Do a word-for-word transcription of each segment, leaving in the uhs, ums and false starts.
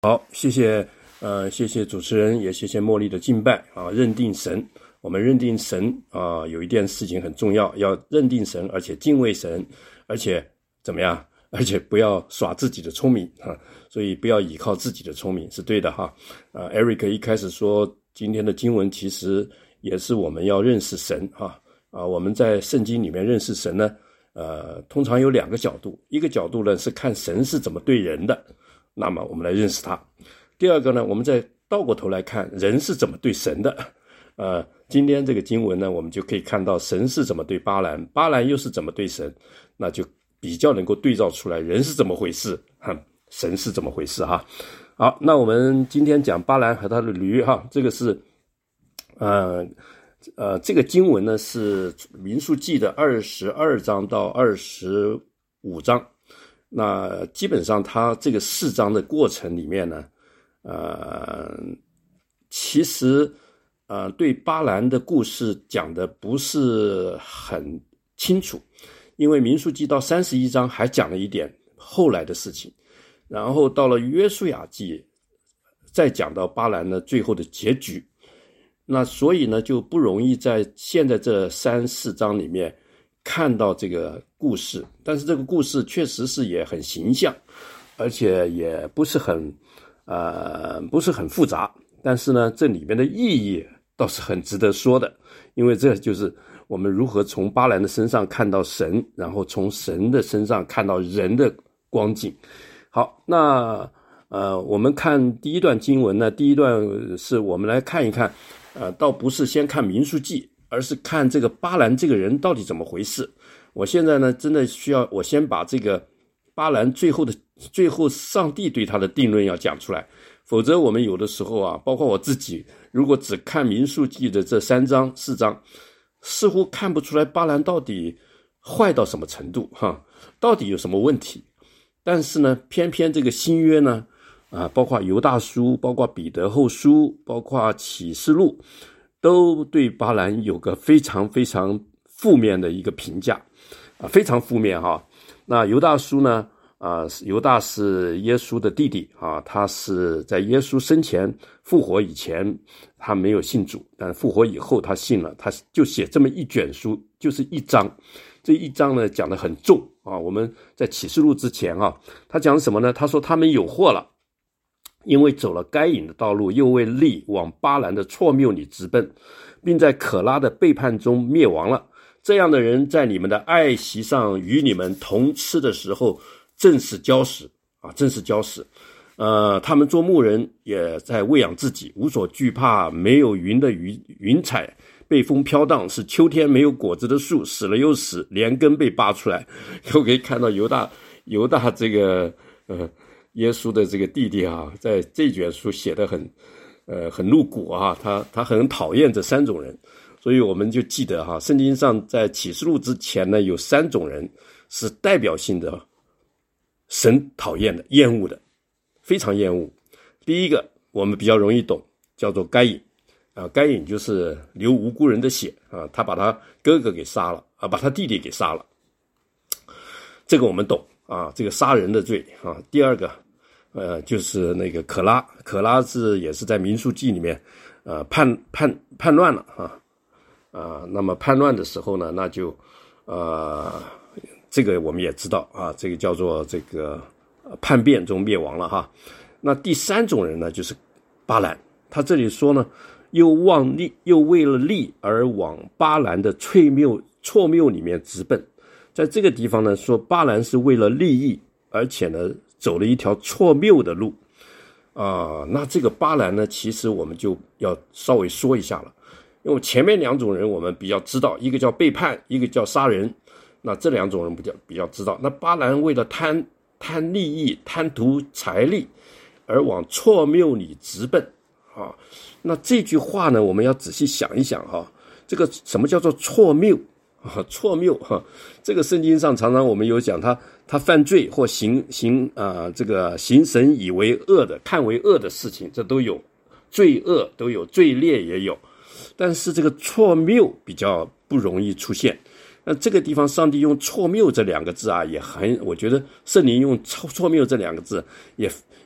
好，谢谢，呃，谢谢主持人，也谢谢茉莉的敬拜啊。认定神，我们认定神啊，有一件事情很重要，要认定神，而且敬畏神，而且怎么样？而且不要耍自己的聪明啊，所以不要依靠自己的聪明，是对的哈。啊 ，Eric 一开始说今天的经文其实也是我们要认识神哈啊，我们在圣经里面认识神呢，呃，通常有两个角度，一个角度呢是看神是怎么对人的。那么我们来认识他。第二个呢，我们再倒过头来看人是怎么对神的。呃，今天这个经文呢，我们就可以看到神是怎么对巴兰，巴兰又是怎么对神，那就比较能够对照出来人是怎么回事，哈，神是怎么回事哈。好，那我们今天讲巴兰和他的驴哈，这个是呃呃这个经文呢是民数记的二十二章到二十五章。那基本上他这个四章的过程里面呢，呃，其实呃对巴兰的故事讲的不是很清楚，因为民数记到三十一章还讲了一点后来的事情，然后到了约书亚记再讲到巴兰的最后的结局，那所以呢就不容易在现在这三四章里面看到这个故事，但是这个故事确实是也很形象，而且也不是很呃不是很复杂，但是呢这里面的意义倒是很值得说的，因为这就是我们如何从巴兰的身上看到神，然后从神的身上看到人的光景。好，那呃我们看第一段经文呢，第一段是我们来看一看，呃倒不是先看民数记，而是看这个巴兰这个人到底怎么回事。我现在呢，真的需要我先把这个巴兰最后的最后上帝对他的定论要讲出来，否则我们有的时候啊，包括我自己，如果只看民数记的这三章四章，似乎看不出来巴兰到底坏到什么程度哈，到底有什么问题。但是呢，偏偏这个新约呢，啊，包括犹大书，包括彼得后书，包括启示录，都对巴兰有个非常非常负面的一个评价啊，非常负面哈。那犹大书呢，啊，犹大是耶稣的弟弟啊，他是在耶稣生前复活以前他没有信主，但复活以后他信了，他就写这么一卷书，就是一章。这一章呢讲得很重啊。我们在启示录之前啊，他讲什么呢？他说他们有祸了，因为走了该隐的道路，又为利往巴兰的错谬里直奔，并在可拉的背叛中灭亡了。这样的人在你们的爱席上与你们同吃的时候，正是礁石啊，正是礁石。呃，他们做牧人也在喂养自己，无所惧怕，没有云的云云彩，被风飘荡，是秋天没有果子的树，死了又死，连根被拔出来。又可以看到犹大犹大这个呃耶稣的这个弟弟啊，在这卷书写得很呃很露骨啊，他他很讨厌这三种人。所以我们就记得哈，圣经上在启示录之前呢，有三种人是代表性的神讨厌的、厌恶的，非常厌恶。第一个我们比较容易懂，叫做该隐啊，该隐就是流无辜人的血啊，他把他哥哥给杀了啊，把他弟弟给杀了，这个我们懂啊，这个杀人的罪啊。第二个呃就是那个可拉，可拉是也是在民数记里面呃叛叛叛乱了啊。啊，那么叛乱的时候呢，那就呃这个我们也知道啊，这个叫做这个叛变中灭亡了哈。那第三种人呢，就是巴兰，他这里说呢，又忘利，又为了利而往巴兰的错谬错谬里面直奔。在这个地方呢，说巴兰是为了利益，而且呢走了一条错谬的路啊。那这个巴兰呢，其实我们就要稍微说一下了。因为前面两种人我们比较知道，一个叫背叛，一个叫杀人，那这两种人比较比较知道。那巴兰为了贪贪利益、贪图财力而往错谬里直奔啊，那这句话呢，我们要仔细想一想哈，这个什么叫做错谬啊？错谬哈，这个圣经上常常我们有讲他他犯罪或行行啊、呃、这个行神以为恶的、看为恶的事情，这都有罪恶，都有罪孽也有。但是这个错谬比较不容易出现，那这个地方上帝用错谬这两个字啊，也很，我觉得圣灵用错错谬这两个字也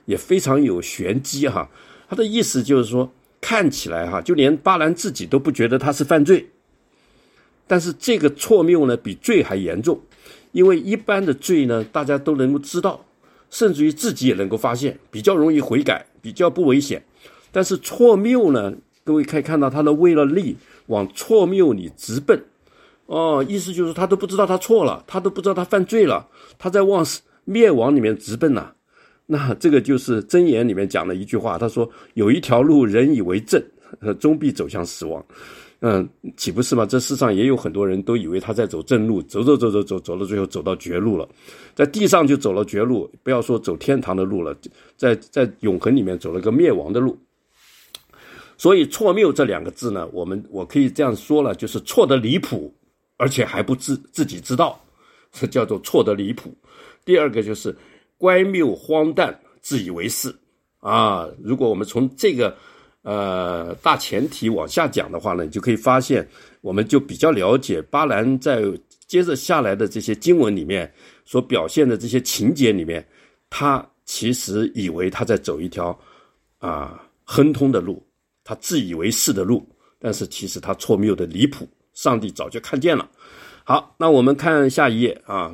也非常有玄机哈。他的意思就是说，看起来哈，就连巴兰自己都不觉得他是犯罪，但是这个错谬呢，比罪还严重，因为一般的罪呢，大家都能够知道，甚至于自己也能够发现，比较容易悔改，比较不危险。但是错谬呢，各位可以看到，他的为了利往错谬里直奔，哦，意思就是他都不知道他错了，他都不知道他犯罪了，他在往灭亡里面直奔呐。那这个就是箴言里面讲的一句话，他说有一条路人以为正，终必走向死亡。嗯，岂不是吗？这世上也有很多人都以为他在走正路，走走走走走走到最后走到绝路了，在地上就走了绝路，不要说走天堂的路了，在在永恒里面走了个灭亡的路。所以错谬这两个字呢，我们我可以这样说了，就是错得离谱，而且还不自自己知道，这叫做错得离谱。第二个就是乖谬荒诞，自以为是啊。如果我们从这个呃大前提往下讲的话呢，你就可以发现，我们就比较了解巴兰在接着下来的这些经文里面所表现的这些情节里面，他其实以为他在走一条啊亨通的路，他自以为是的路，但是其实他错谬的离谱，上帝早就看见了。好，那我们看下一页啊。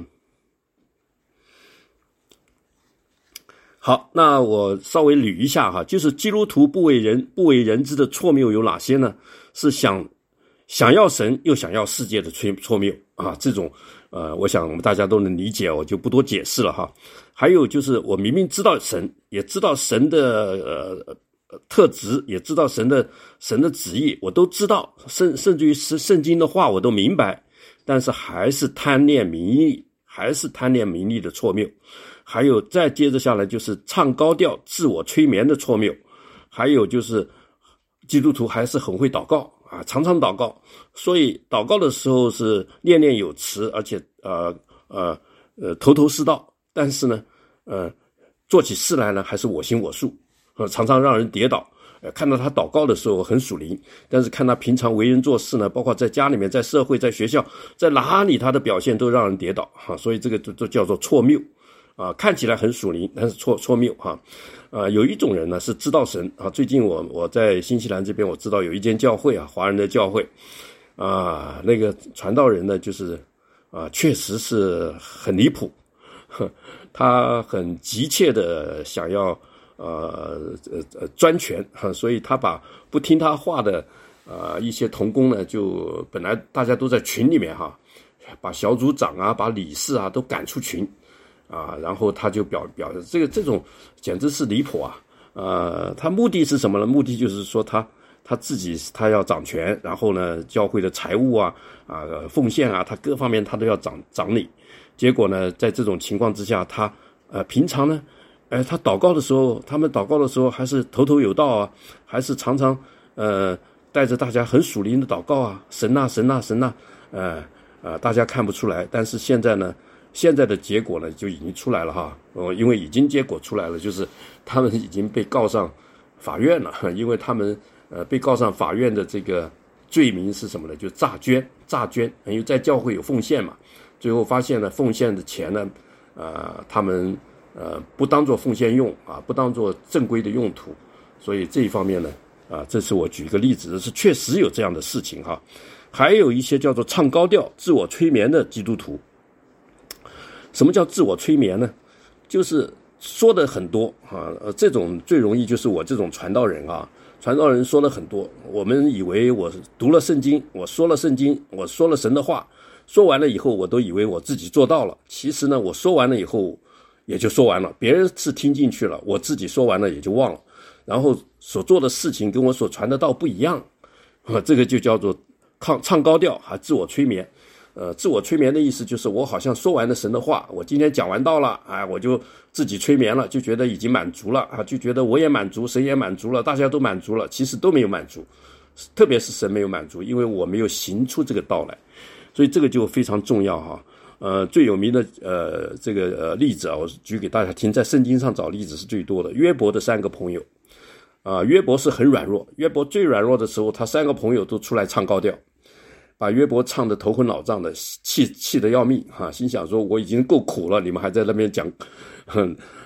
好，那我稍微捋一下哈，就是基督徒不为人不为人知的错谬有哪些呢？是想想要神又想要世界的错谬啊，这种呃，我想我们大家都能理解，我就不多解释了哈。还有就是我明明知道神，也知道神的呃特质，也知道神的神的旨意，我都知道，甚甚至于是圣经的话我都明白，但是还是贪恋名利，还是贪恋名利的错谬。还有再接着下来就是唱高调自我催眠的错谬，还有就是基督徒还是很会祷告啊，常常祷告，所以祷告的时候是念念有词，而且呃呃呃头头是道，但是呢呃做起事来呢还是我行我素，呃常常让人跌倒。呃看到他祷告的时候很属灵，但是看他平常为人做事呢，包括在家里面，在社会，在学校，在哪里他的表现都让人跌倒哈、啊，所以这个就就叫做错谬。啊，看起来很属灵，但是错错谬哈。啊，有一种人呢是知道神啊。最近我我在新西兰这边，我知道有一间教会啊，华人的教会啊，那个传道人呢，就是啊，确实是很离谱，呵他很急切的想要呃呃呃专权哈，所以他把不听他话的啊一些同工呢，就本来大家都在群里面哈，把小组长啊，把理事啊都赶出群。啊，然后他就表表这个这种简直是离谱啊！呃，他目的是什么呢？目的就是说他他自己他要掌权，然后呢，教会的财务啊啊奉献啊，他各方面他都要掌掌理。结果呢，在这种情况之下，他呃平常呢，呃他祷告的时候，他们祷告的时候还是头头有道啊，还是常常呃带着大家很属灵的祷告啊，神啊神啊神啊，呃呃大家看不出来，但是现在呢。现在的结果呢就已经出来了哈，哦，因为已经结果出来了，就是他们已经被告上法院了，因为他们呃被告上法院的这个罪名是什么呢？就诈捐，诈捐，因为在教会有奉献嘛，最后发现呢奉献的钱呢，呃他们呃不当作奉献用啊，不当作正规的用途，所以这一方面呢啊，这是我举一个例子，是确实有这样的事情哈。还有一些叫做唱高调、自我催眠的基督徒。什么叫自我催眠呢？就是说的很多啊，呃，这种最容易就是我这种传道人啊，传道人说了很多，我们以为我读了圣经，我说了圣经，我说了神的话，说完了以后，我都以为我自己做到了。其实呢，我说完了以后也就说完了，别人是听进去了，我自己说完了也就忘了，然后所做的事情跟我所传的道不一样，啊，这个就叫做唱唱高调，还自我催眠。呃，自我催眠的意思就是我好像说完了神的话，我今天讲完道了，哎，我就自己催眠了，就觉得已经满足了啊，就觉得我也满足，神也满足了，大家都满足了，其实都没有满足，特别是神没有满足，因为我没有行出这个道来，所以这个就非常重要哈。呃，最有名的呃这个呃例子啊，我举给大家听，在圣经上找例子是最多的，约伯的三个朋友啊、呃，约伯是很软弱，约伯最软弱的时候，他三个朋友都出来唱高调。把约伯唱得头昏脑胀的，气气得要命哈、啊，心想说我已经够苦了，你们还在那边讲，哼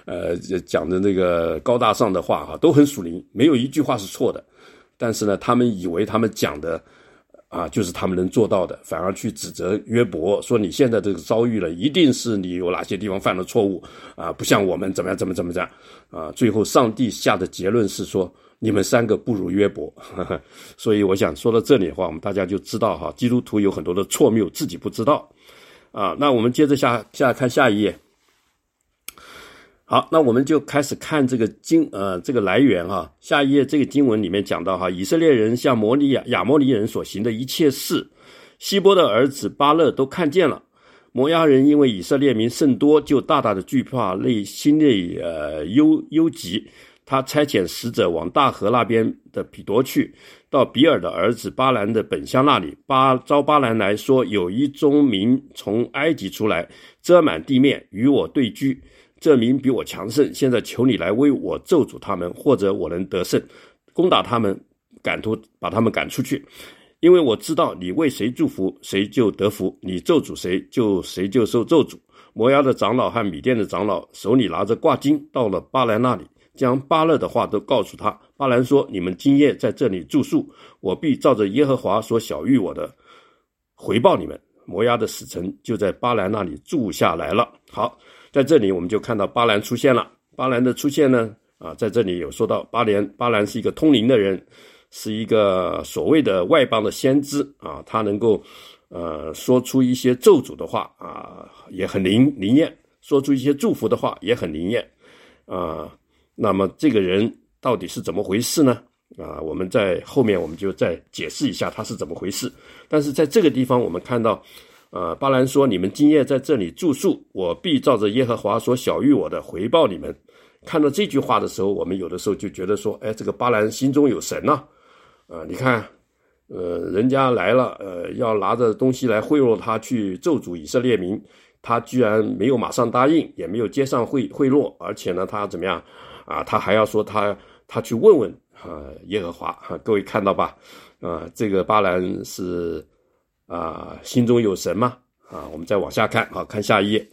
呃讲的那个高大上的话哈，都很属灵，没有一句话是错的。但是呢，他们以为他们讲的啊就是他们能做到的，反而去指责约伯，说你现在这个遭遇了，一定是你有哪些地方犯了错误啊，不像我们怎么样怎么怎么样啊。最后上帝下的结论是说，你们三个不如约伯。呵呵，所以我想说到这里的话，我们大家就知道哈，基督徒有很多的错谬自己不知道啊。那我们接着下下看下一页。好，那我们就开始看这个经呃这个来源哈。下一页这个经文里面讲到哈，以色列人向摩利亚亚摩利人所行的一切事，希波的儿子巴勒都看见了。摩押人因为以色列民甚多，就大大的惧怕，内心内呃忧忧急。他差遣使者往大河那边的比夺去，到比尔的儿子巴兰的本乡那里，巴招巴兰来说，有一宗民从埃及出来，遮满地面，与我对居。这民比我强盛，现在求你来为我咒诅他们，或者我能得胜，攻打他们，赶出把他们赶出去。因为我知道你为谁祝福，谁就得福；你咒诅谁，就谁就受咒诅。摩押的长老和米甸的长老手里拿着挂金，到了巴兰那里，将巴勒的话都告诉他。巴兰说：你们今夜在这里住宿，我必照着耶和华所晓谕我的回报你们。摩押的使臣就在巴兰那里住下来了。好，在这里我们就看到巴兰出现了。巴兰的出现呢，啊，在这里有说到巴兰，巴兰是一个通灵的人，是一个所谓的外邦的先知啊，他能够呃说出一些咒诅的话啊，也很灵灵验；说出一些祝福的话也很灵验啊。那么这个人到底是怎么回事呢？啊，我们在后面我们就再解释一下他是怎么回事。但是在这个地方我们看到呃，巴兰说：你们今夜在这里住宿，我必照着耶和华所晓谕我的回报你们。看到这句话的时候，我们有的时候就觉得说，哎，这个巴兰心中有神呐、啊！啊，你看，呃，人家来了，呃，要拿着东西来贿赂他去咒诅以色列民，他居然没有马上答应，也没有接上贿贿赂，而且呢，他怎么样啊？他还要说他他去问问啊耶和华啊，各位看到吧？啊，这个巴兰是啊心中有神吗？啊，我们再往下看，好，看下一页。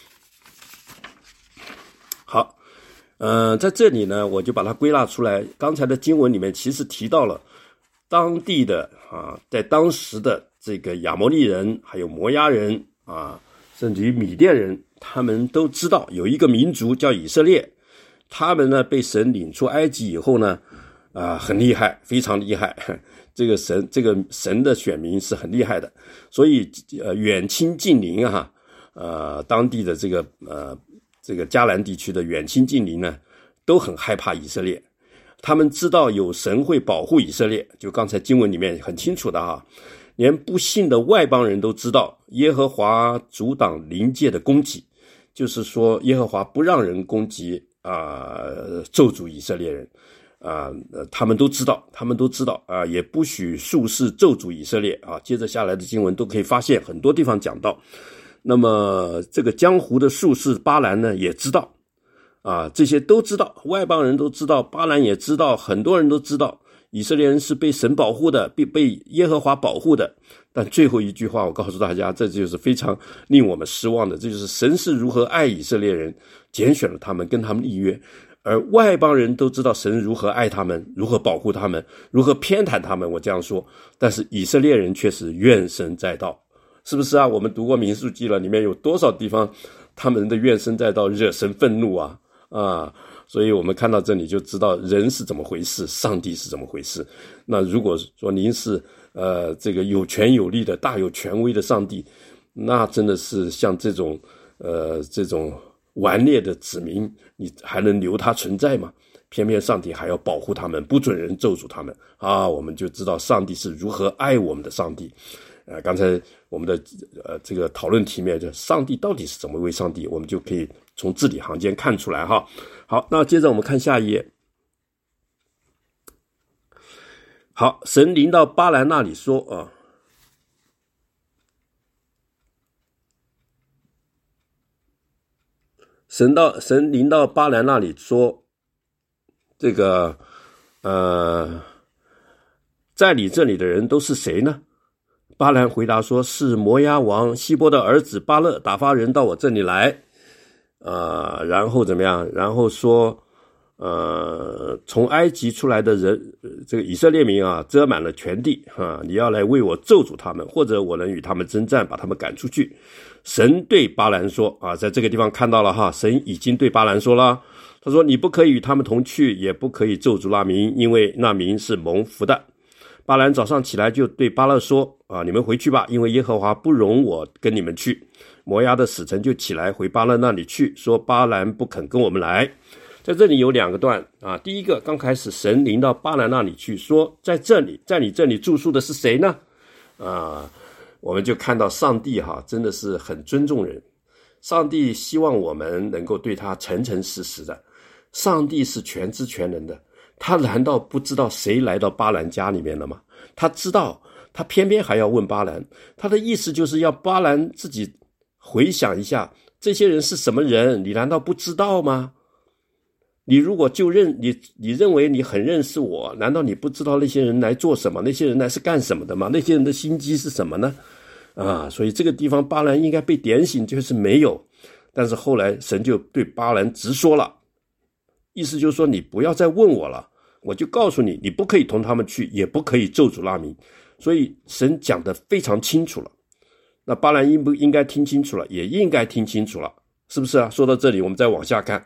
好，呃，在这里呢，我就把它归纳出来。刚才的经文里面其实提到了当地的啊，在当时的这个亚摩利人，还有摩押人啊，甚至于米甸人，他们都知道有一个民族叫以色列，他们呢被神领出埃及以后呢，啊，很厉害，非常厉害。这个神，这个神的选民是很厉害的，所以呃，远亲近邻啊，呃，当地的这个呃这个迦南地区的远亲近邻呢，都很害怕以色列。他们知道有神会保护以色列，就刚才经文里面很清楚的啊，连不信的外邦人都知道耶和华阻挡灵界的攻击，就是说耶和华不让人攻击啊、呃，咒诅以色列人。啊、呃，他们都知道，他们都知道啊、呃，也不许术士咒诅以色列啊。接着下来的经文都可以发现很多地方讲到。那么这个江湖的术士巴兰呢，也知道啊，这些都知道，外邦人都知道，巴兰也知道，很多人都知道，以色列人是被神保护的，被被耶和华保护的。但最后一句话，我告诉大家，这就是非常令我们失望的，这就是神是如何爱以色列人，拣选了他们，跟他们立约。而外邦人都知道神如何爱他们，如何保护他们，如何偏袒他们，我这样说，但是以色列人却是怨声载道，是不是啊？我们读过民数记了，里面有多少地方他们的怨声载道，惹神愤怒啊啊！所以我们看到这里就知道人是怎么回事，上帝是怎么回事。那如果说您是呃这个有权有力的大有权威的上帝，那真的是像这种呃这种顽劣的子民，你还能留他存在吗？偏偏上帝还要保护他们，不准人咒诅他们啊！我们就知道上帝是如何爱我们的上帝。呃，刚才我们的呃这个讨论题面就上帝到底是怎么为上帝，我们就可以从字里行间看出来哈。好，那接着我们看下一页。好，神临到巴兰那里说啊。神到神临到巴兰那里说，这个呃，在你这里的人都是谁呢？巴兰回答说，是摩押王希波的儿子巴勒打发人到我这里来。 呃，然后怎么样？然后说，呃，从埃及出来的人，这个以色列民啊，遮满了全地啊，你要来为我咒诅他们，或者我能与他们征战，把他们赶出去。神对巴兰说啊，在这个地方看到了哈，神已经对巴兰说了，他说你不可以与他们同去，也不可以咒诅那民，因为那民是蒙福的。巴兰早上起来就对巴勒说啊，你们回去吧，因为耶和华不容我跟你们去。摩押的使臣就起来回巴兰那里去，说巴兰不肯跟我们来。在这里有两个段啊，第一个刚开始神临到巴兰那里去，说在这里，在你这里住宿的是谁呢？啊，我们就看到上帝哈，真的是很尊重人。上帝希望我们能够对他诚诚实实的。上帝是全知全能的，他难道不知道谁来到巴兰家里面了吗？他知道，他偏偏还要问巴兰。他的意思就是要巴兰自己回想一下，这些人是什么人，你难道不知道吗？你如果就认你你认为你很认识我，难道你不知道那些人来做什么，那些人来是干什么的吗？那些人的心机是什么呢？啊，所以这个地方巴兰应该被点醒，就是没有。但是后来神就对巴兰直说了，意思就是说你不要再问我了，我就告诉你，你不可以同他们去，也不可以咒诅那民。所以神讲得非常清楚了。那巴兰应不应该听清楚了？也应该听清楚了，是不是啊？说到这里，我们再往下看。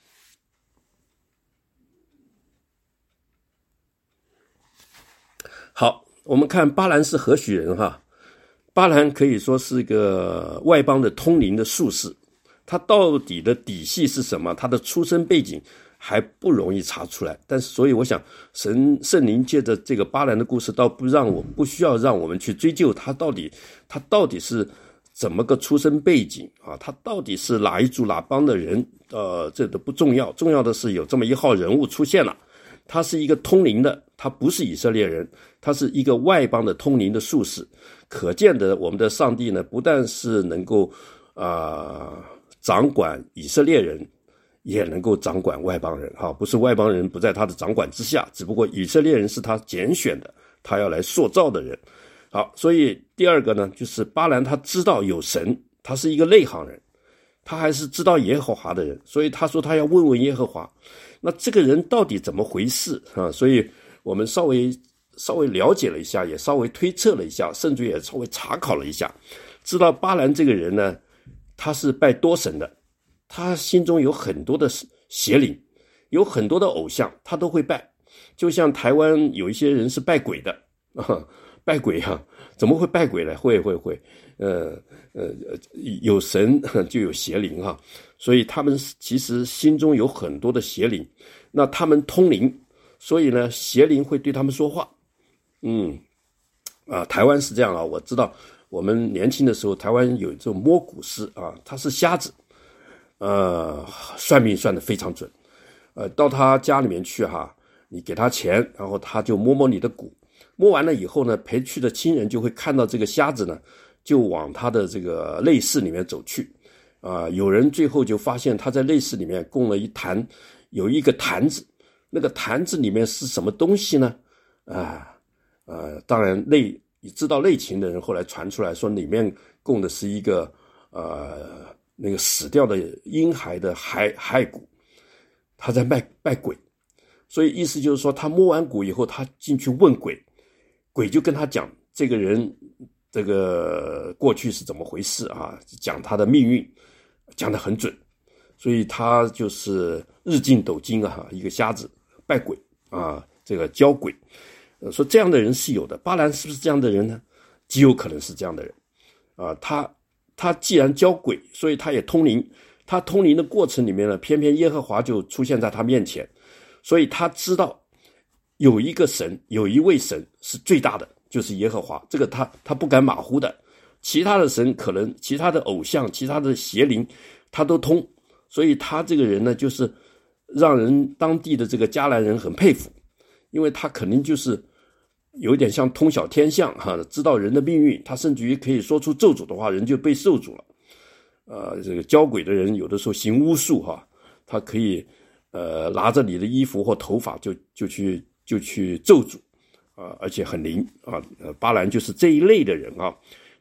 好，我们看巴兰是何许人哈？巴兰可以说是个外邦的通灵的术士，他到底的底细是什么？他的出身背景还不容易查出来。但是，所以我想，神圣灵借着这个巴兰的故事，倒不让我不需要让我们去追究他到底他到底是怎么个出身背景啊？他到底是哪一族哪邦的人？呃，这都不重要，重要的是有这么一号人物出现了。他是一个通灵的，他不是以色列人，他是一个外邦的通灵的术士。可见的，我们的上帝呢，不但是能够啊、呃、掌管以色列人，也能够掌管外邦人哈，不是外邦人不在他的掌管之下，只不过以色列人是他拣选的，他要来塑造的人。好，所以第二个呢，就是巴兰他知道有神，他是一个内行人，他还是知道耶和华的人，所以他说他要问问耶和华。那这个人到底怎么回事啊？所以我们稍微稍微了解了一下，也稍微推测了一下，甚至也稍微查考了一下，知道巴兰这个人呢，他是拜多神的，他心中有很多的邪灵，有很多的偶像，他都会拜。就像台湾有一些人是拜鬼的啊，拜鬼啊，怎么会拜鬼呢？会会会，呃呃，有神就有邪灵哈，所以他们其实心中有很多的邪灵，那他们通灵，所以呢，邪灵会对他们说话。嗯，啊，台湾是这样啊，我知道我们年轻的时候，台湾有这种摸骨师啊，他是瞎子，呃，算命算得非常准，呃，到他家里面去哈，你给他钱，然后他就摸摸你的骨。摸完了以后呢，陪去的亲人就会看到这个瞎子呢，就往他的这个内室里面走去。啊、呃，有人最后就发现他在内室里面供了一坛，有一个坛子，那个坛子里面是什么东西呢？啊、呃，呃，当然内知道内情的人后来传出来说，里面供的是一个呃那个死掉的婴孩的骸骸骨，他在拜拜鬼，所以意思就是说，他摸完骨以后，他进去问鬼。鬼就跟他讲这个人这个过去是怎么回事啊，讲他的命运，讲得很准，所以他就是日进斗金啊，一个瞎子拜鬼啊，这个教鬼，说这样的人是有的。巴兰是不是这样的人呢？极有可能是这样的人啊。他他既然教鬼，所以他也通灵，他通灵的过程里面呢，偏偏耶和华就出现在他面前，所以他知道有一个神，有一位神是最大的，就是耶和华，这个他他不敢马虎的。其他的神可能，其他的偶像，其他的邪灵他都通，所以他这个人呢，就是让人当地的这个迦南人很佩服，因为他肯定就是有点像通晓天象哈，知道人的命运，他甚至于可以说出咒诅的话，人就被受诅了。呃，这个教鬼的人有的时候行巫术哈，他可以呃拿着你的衣服或头发就就去。就去咒诅啊、呃，而且很灵啊。呃，巴兰就是这一类的人啊。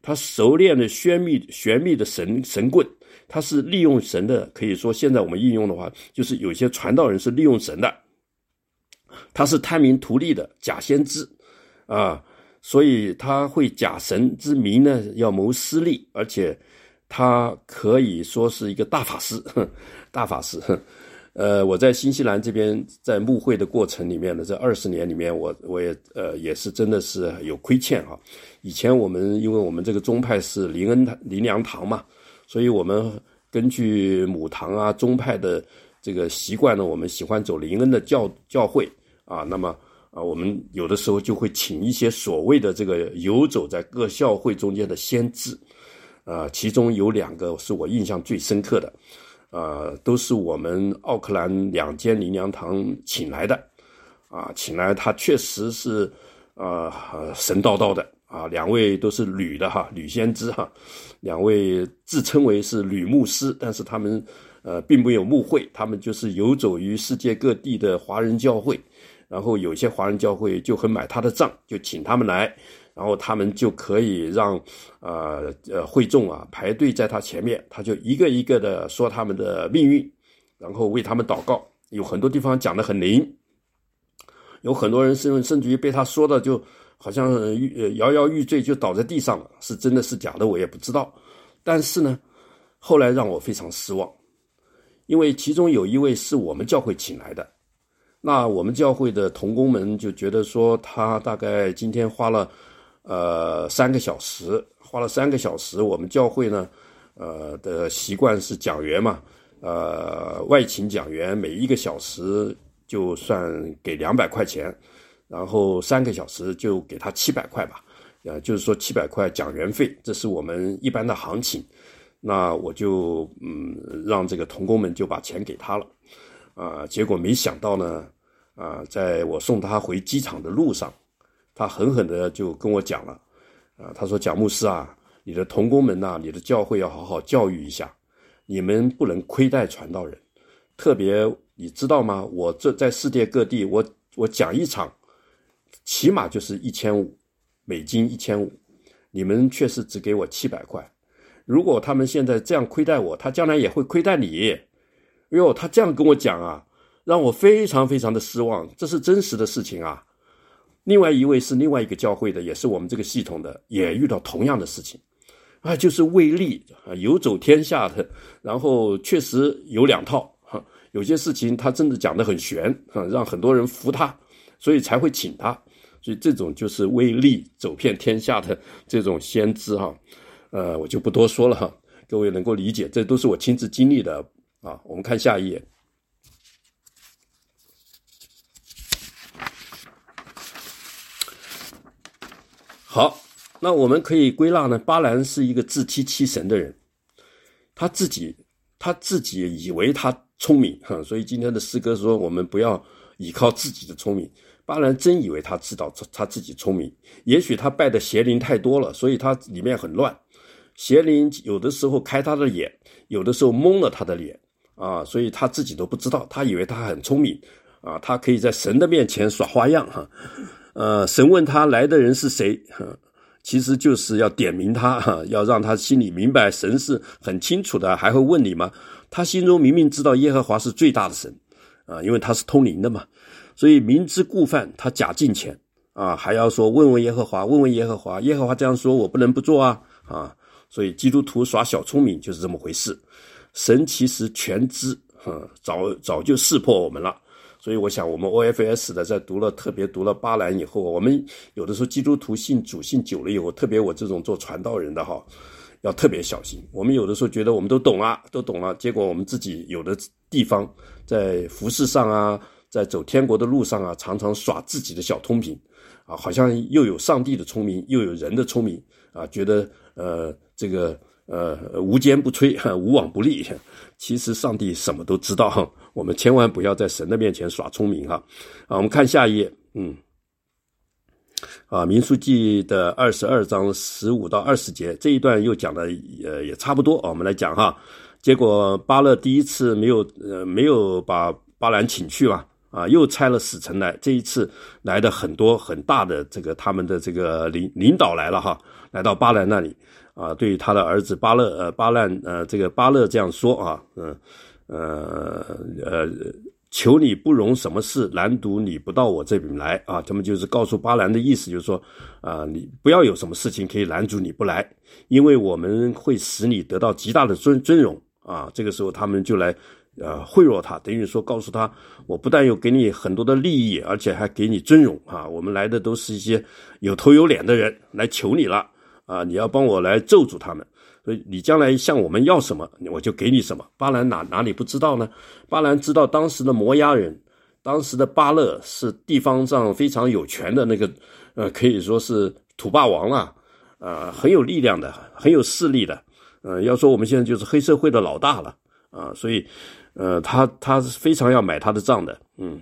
他熟练的玄秘玄秘的神神棍，他是利用神的，可以说现在我们应用的话，就是有些传道人是利用神的，他是贪名图利的假先知啊，所以他会假神之名呢，要谋私利，而且他可以说是一个大法师，大法师。呃，我在新西兰这边在牧会的过程里面呢，这二十年里面我，我我也呃也是真的是有亏欠啊。以前我们因为我们这个宗派是灵恩灵粮堂嘛，所以我们根据母堂啊宗派的这个习惯呢，我们喜欢走灵恩的教教会啊。那么啊，我们有的时候就会请一些所谓的这个游走在各教会中间的先知，啊，其中有两个是我印象最深刻的。呃，都是我们奥克兰两间灵粮堂请来的，啊，请来他确实是呃神叨叨的啊，两位都是吕的哈，吕先知哈，两位自称为是吕牧师，但是他们呃并没有牧会，他们就是游走于世界各地的华人教会，然后有些华人教会就很买他的账，就请他们来。然后他们就可以让呃呃会众啊排队在他前面，他就一个一个的说他们的命运，然后为他们祷告。有很多地方讲得很灵，有很多人甚甚至于被他说的就好像呃摇摇欲坠，就倒在地上了，是真的是假的我也不知道。但是呢，后来让我非常失望，因为其中有一位是我们教会请来的，那我们教会的同工们就觉得说他大概今天花了呃，三个小时，花了三个小时。我们教会呢，呃的习惯是讲员嘛，呃，外请讲员每一个小时就算给两百块钱，然后三个小时就给他七百块吧，呃，就是说七百块讲员费，这是我们一般的行情。那我就嗯让这个同工们就把钱给他了，啊、呃，结果没想到呢，啊、呃，在我送他回机场的路上。他狠狠的就跟我讲了，啊，他说蒋牧师啊，你的同工们呐、啊，你的教会要好好教育一下，你们不能亏待传道人。特别你知道吗？我这在世界各地，我我讲一场，起码就是一千五美金，一千五，你们确实只给我七百块。如果他们现在这样亏待我，他将来也会亏待你。哟，他这样跟我讲啊，让我非常非常的失望，这是真实的事情啊。另外一位是另外一个教会的，也是我们这个系统的，也遇到同样的事情啊，就是为利啊，游走天下的，然后确实有两套哈，有些事情他真的讲得很玄啊，让很多人服他，所以才会请他，所以这种就是为利走遍天下的这种先知哈，呃，我就不多说了哈，各位能够理解，这都是我亲自经历的啊。我们看下一页。好，那我们可以归纳呢，巴兰是一个自欺欺神的人，他自己他自己以为他聪明，所以今天的诗歌说我们不要依靠自己的聪明。巴兰真以为他知道他自己聪明，也许他拜的邪灵太多了，所以他里面很乱，邪灵有的时候开他的眼，有的时候蒙了他的脸啊，所以他自己都不知道，他以为他很聪明啊，他可以在神的面前耍花样哈。呃，神问他来的人是谁，其实就是要点名他，要让他心里明白神是很清楚的，还会问你吗？他心中明明知道耶和华是最大的神啊，因为他是通灵的嘛，所以明知故犯，他假敬虔啊，还要说问问耶和华，问问耶和华，耶和华这样说，我不能不做啊啊！所以基督徒耍小聪明就是这么回事，神其实全知，啊、早早就识破我们了。所以我想我们 O F S 的在读了特别读了巴兰以后，我们有的时候基督徒信主信久了以后，特别我这种做传道人的哈，要特别小心。我们有的时候觉得我们都懂了都懂了，结果我们自己有的地方在服事上啊，在走天国的路上啊，常常耍自己的小聪明啊，好像又有上帝的聪明又有人的聪明啊，觉得呃这个呃无坚不摧无往不利。其实上帝什么都知道，我们千万不要在神的面前耍聪明哈。啊，我们看下一页，嗯，啊，民数记的二十二章十五到二十节这一段又讲的呃也差不多啊，我们来讲哈。结果巴勒第一次没有呃没有把巴兰请去嘛， 啊，又差了使臣来，这一次来的很多很大的这个他们的这个领领导来了哈，来到巴兰那里啊，对他的儿子巴勒呃巴兰呃这个巴勒这样说啊，嗯呃呃。求你不容什么事拦阻你不到我这边来啊！他们就是告诉巴兰的意思，就是说啊，你不要有什么事情可以拦阻你不来，因为我们会使你得到极大的尊尊荣啊！这个时候他们就来呃贿赂他，等于说告诉他，我不但有给你很多的利益，而且还给你尊荣啊！我们来的都是一些有头有脸的人来求你了啊！你要帮我来咒诅他们。所以你将来向我们要什么，我就给你什么。巴兰哪哪里不知道呢？巴兰知道当时的摩押人，当时的巴勒是地方上非常有权的那个，呃，可以说是土霸王了，呃，很有力量的，很有势力的。呃，要说我们现在就是黑社会的老大了啊、呃，所以，呃，他他非常要买他的账的，嗯。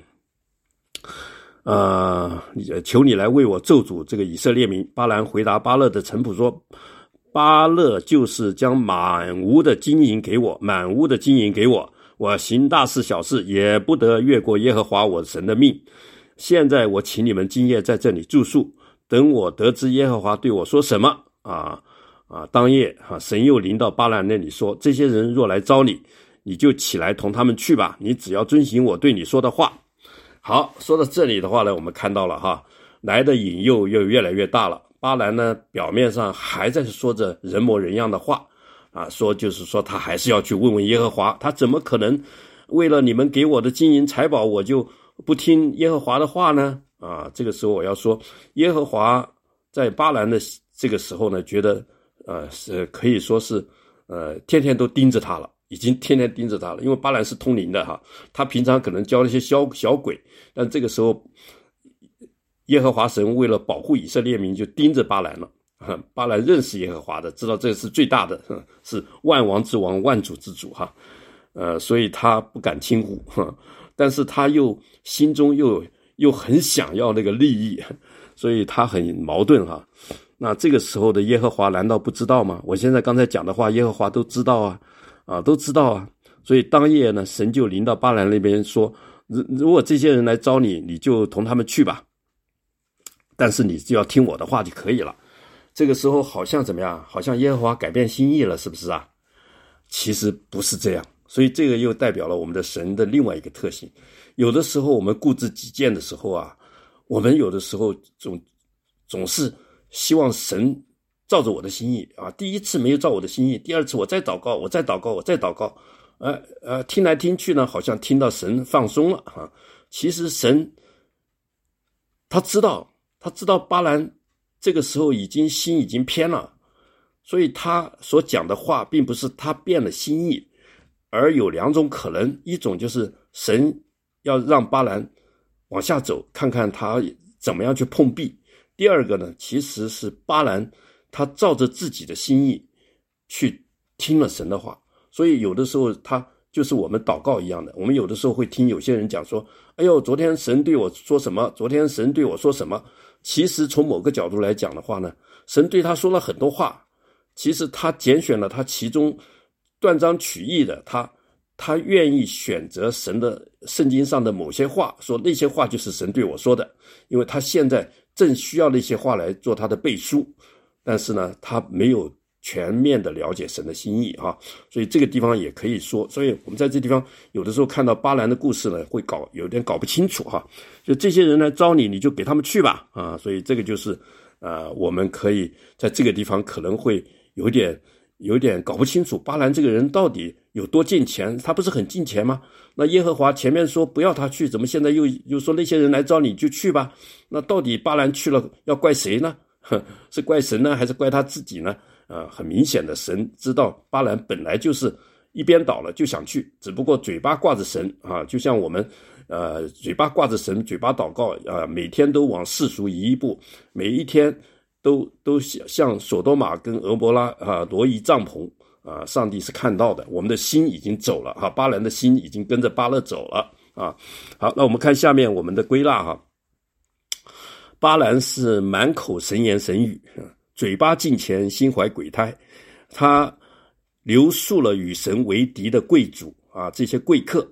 呃，求你来为我咒诅这个以色列民。巴兰回答巴勒的臣仆说，巴勒就是将满屋的金银给我，满屋的金银给我，我行大事小事也不得越过耶和华我神的命。现在我请你们今夜在这里住宿，等我得知耶和华对我说什么啊啊！当夜啊，神又临到巴兰那里说，这些人若来招你，你就起来同他们去吧，你只要遵行我对你说的话。好，说到这里的话呢，我们看到了哈，来的引诱又越来越大了。巴兰呢，表面上还在说着人模人样的话啊，说就是说他还是要去问问耶和华，他怎么可能为了你们给我的金银财宝，我就不听耶和华的话呢？啊，这个时候我要说，耶和华在巴兰的这个时候呢，觉得呃是可以说是呃天天都盯着他了，已经天天盯着他了，因为巴兰是通灵的哈，他平常可能教那些小小鬼，但这个时候耶和华神为了保护以色列民，就盯着巴兰了。巴兰认识耶和华的，知道这是最大的，是万王之王、万主之主哈。呃，所以他不敢轻忽，但是他又心中又又很想要那个利益，所以他很矛盾哈。那这个时候的耶和华难道不知道吗？我现在刚才讲的话，耶和华都知道啊，啊，都知道啊。所以当夜呢，神就临到巴兰那边说，如果这些人来招你，你就同他们去吧。但是你就要听我的话就可以了。这个时候好像怎么样？好像耶和华改变心意了，是不是啊？其实不是这样。所以这个又代表了我们的神的另外一个特性。有的时候我们固执己见的时候啊，我们有的时候总总是希望神照着我的心意啊。第一次没有照我的心意，第二次我再祷告，我再祷告，我再祷告，呃呃，听来听去呢，好像听到神放松了啊。其实神他知道。他知道巴兰这个时候已经心已经偏了，所以他所讲的话并不是他变了心意，而有两种可能，一种就是神要让巴兰往下走，看看他怎么样去碰壁；第二个呢，其实是巴兰他照着自己的心意去听了神的话。所以有的时候他就是我们祷告一样的，我们有的时候会听有些人讲说，哎呦，昨天神对我说什么，昨天神对我说什么。其实从某个角度来讲的话呢，神对他说了很多话，其实他拣选了他其中断章取义的，他他愿意选择神的圣经上的某些话，说那些话就是神对我说的，因为他现在正需要那些话来做他的背书，但是呢，他没有全面的了解神的心意啊，所以这个地方也可以说，所以我们在这地方有的时候看到巴兰的故事呢，会搞有点搞不清楚哈，就这些人来招你，你就给他们去吧啊，所以这个就是呃，我们可以在这个地方可能会有点有点搞不清楚，巴兰这个人到底有多敬虔，他不是很敬虔吗？那耶和华前面说不要他去，怎么现在又又说那些人来招你就去吧？那到底巴兰去了要怪谁呢？是怪神呢，还是怪他自己呢？呃，很明显的，神知道巴兰本来就是一边倒了就想去，只不过嘴巴挂着神啊，就像我们呃嘴巴挂着神，嘴巴祷告啊，每天都往世俗移一步，每一天都都像索多玛跟俄伯拉啊挪移帐篷啊，上帝是看到的，我们的心已经走了哈，巴兰的心已经跟着巴勒走了啊。好，那我们看下面我们的归纳哈，巴兰是满口神言神语。嘴巴敬虔，心怀鬼胎，他留宿了与神为敌的贵族啊，这些贵客，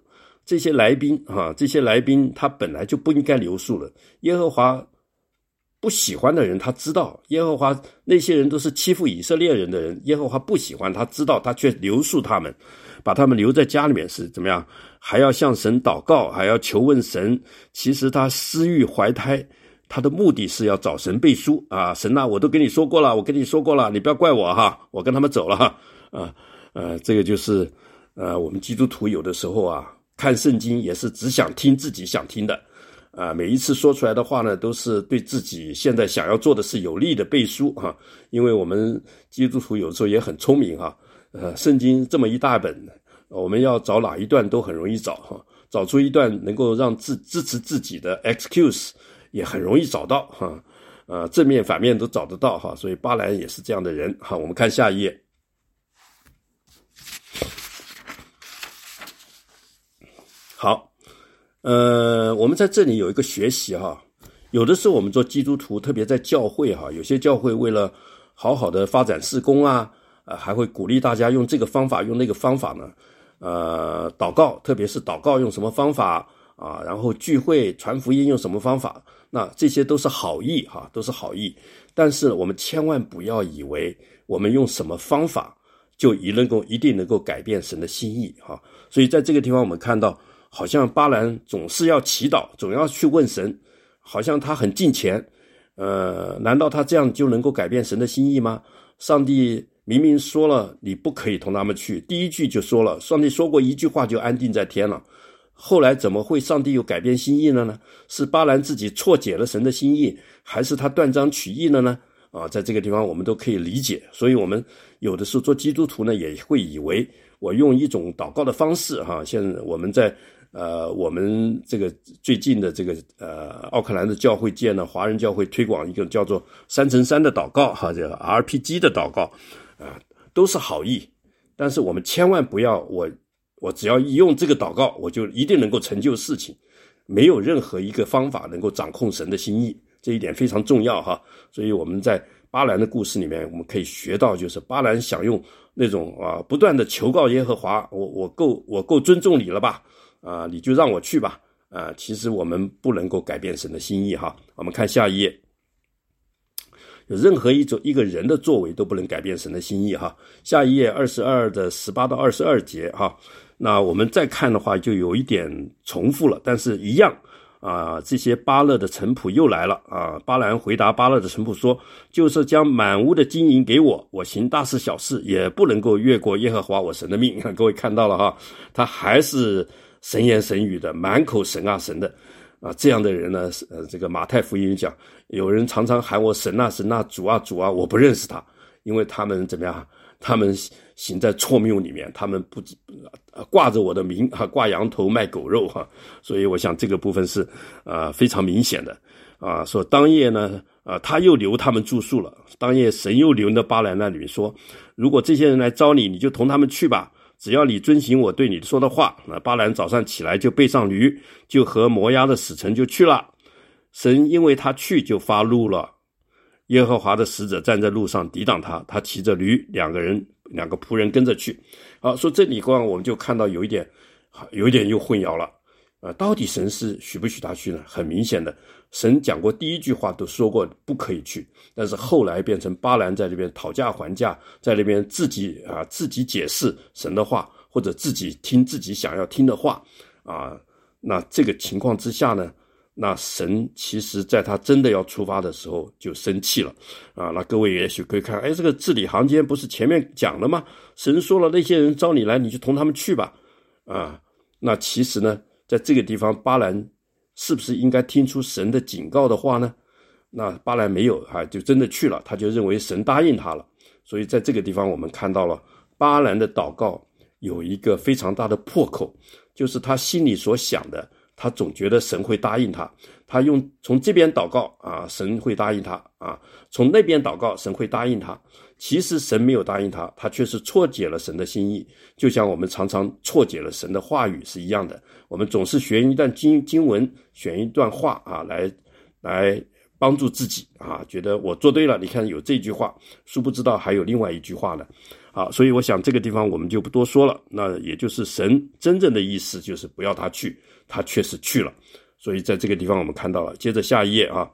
这些来宾啊，这些来宾他本来就不应该留宿了。耶和华不喜欢的人，他知道耶和华那些人都是欺负以色列人的人，耶和华不喜欢，他知道，他却留宿他们，把他们留在家里面是怎么样？还要向神祷告，还要求问神。其实他私欲怀胎，他的目的是要找神背书啊！神啊，我都跟你说过了，我跟你说过了，你不要怪我哈，我跟他们走了哈啊呃，这个就是呃我们基督徒有的时候啊，看圣经也是只想听自己想听的啊，每一次说出来的话呢，都是对自己现在想要做的事有利的背书哈。因为我们基督徒有时候也很聪明哈，呃，圣经这么一大本。我们要找哪一段都很容易找哈，找出一段能够让自支持自己的 excuse 也很容易找到哈，呃，正面反面都找得到哈，所以巴兰也是这样的人哈。我们看下一页，好，呃，我们在这里有一个学习哈，有的时候我们做基督徒，特别在教会哈，有些教会为了好好的发展事工啊，呃，还会鼓励大家用这个方法，用那个方法呢。呃，祷告，特别是祷告用什么方法啊？然后聚会传福音用什么方法？那这些都是好意哈，都是好意。但是我们千万不要以为我们用什么方法就一能够一定能够改变神的心意哈。所以在这个地方我们看到，好像巴兰总是要祈祷，总要去问神，好像他很敬虔。呃，难道他这样就能够改变神的心意吗？上帝明明说了你不可以同他们去，第一句就说了，上帝说过一句话就安定在天了，后来怎么会上帝又改变心意了呢？是巴兰自己错解了神的心意，还是他断章取义了呢？啊，在这个地方我们都可以理解。所以我们有的时候做基督徒呢，也会以为我用一种祷告的方式哈，现在我们在呃我们这个最近的这个呃奥克兰的教会界呢，华人教会推广一个叫做三乘三的祷告哈，这个 R P G 的祷告啊，都是好意，但是我们千万不要我我只要一用这个祷告，我就一定能够成就事情，没有任何一个方法能够掌控神的心意，这一点非常重要哈。所以我们在巴兰的故事里面，我们可以学到，就是巴兰想用那种啊不断的求告耶和华，我我够我够尊重你了吧？啊，你就让我去吧。啊，其实我们不能够改变神的心意哈。我们看下一页。有任何一种一个人的作为都不能改变神的心意哈。下一页二十二的十八到二十二节哈。那我们再看的话就有一点重复了，但是一样啊，这些巴勒的臣仆又来了啊。巴兰回答巴勒的臣仆说，就是将满屋的金银给我，我行大事小事也不能够越过耶和华我神的命。各位看到了哈，他还是神言神语的，满口神啊神的啊，这样的人呢，呃，这个马太福音讲，有人常常喊我神啊神啊主啊主啊，我不认识他，因为他们怎么样？他们行在错谬里面，他们不呃挂着我的名哈，挂羊头卖狗肉哈，所以我想这个部分是呃非常明显的啊。说当夜呢，啊他又留他们住宿了。当夜神又留到巴兰那里说，如果这些人来招你，你就同他们去吧。只要你遵行我对你说的话。那巴兰早上起来就背上驴，就和摩押的使臣就去了。神因为他去就发怒了。耶和华的使者站在路上抵挡他，他骑着驴，两个人两个仆人跟着去。好，说这里光我们就看到有一点有一点又混淆了。呃，到底神是许不许他去呢？很明显的，神讲过第一句话都说过不可以去，但是后来变成巴兰在这边讨价还价，在那边自己啊自己解释神的话，或者自己听自己想要听的话啊。那这个情况之下呢，那神其实在他真的要出发的时候就生气了啊。那各位也许可以看，哎，这个字里行间不是前面讲了吗？神说了，那些人招你来，你就同他们去吧啊。那其实呢，在这个地方巴兰是不是应该听出神的警告的话呢？那巴兰没有啊，就真的去了，他就认为神答应他了。所以在这个地方我们看到了巴兰的祷告有一个非常大的破口，就是他心里所想的，他总觉得神会答应他，他用从这边祷告啊，神会答应他啊，从那边祷告，神会答应他。其实神没有答应他，他却是错解了神的心意，就像我们常常错解了神的话语是一样的。我们总是选一段经经文，选一段话啊，来来帮助自己啊，觉得我做对了，你看有这句话，殊不知道还有另外一句话呢。好，所以我想这个地方我们就不多说了，那也就是神真正的意思就是不要他去，他确实去了。所以在这个地方我们看到了，接着下一页啊，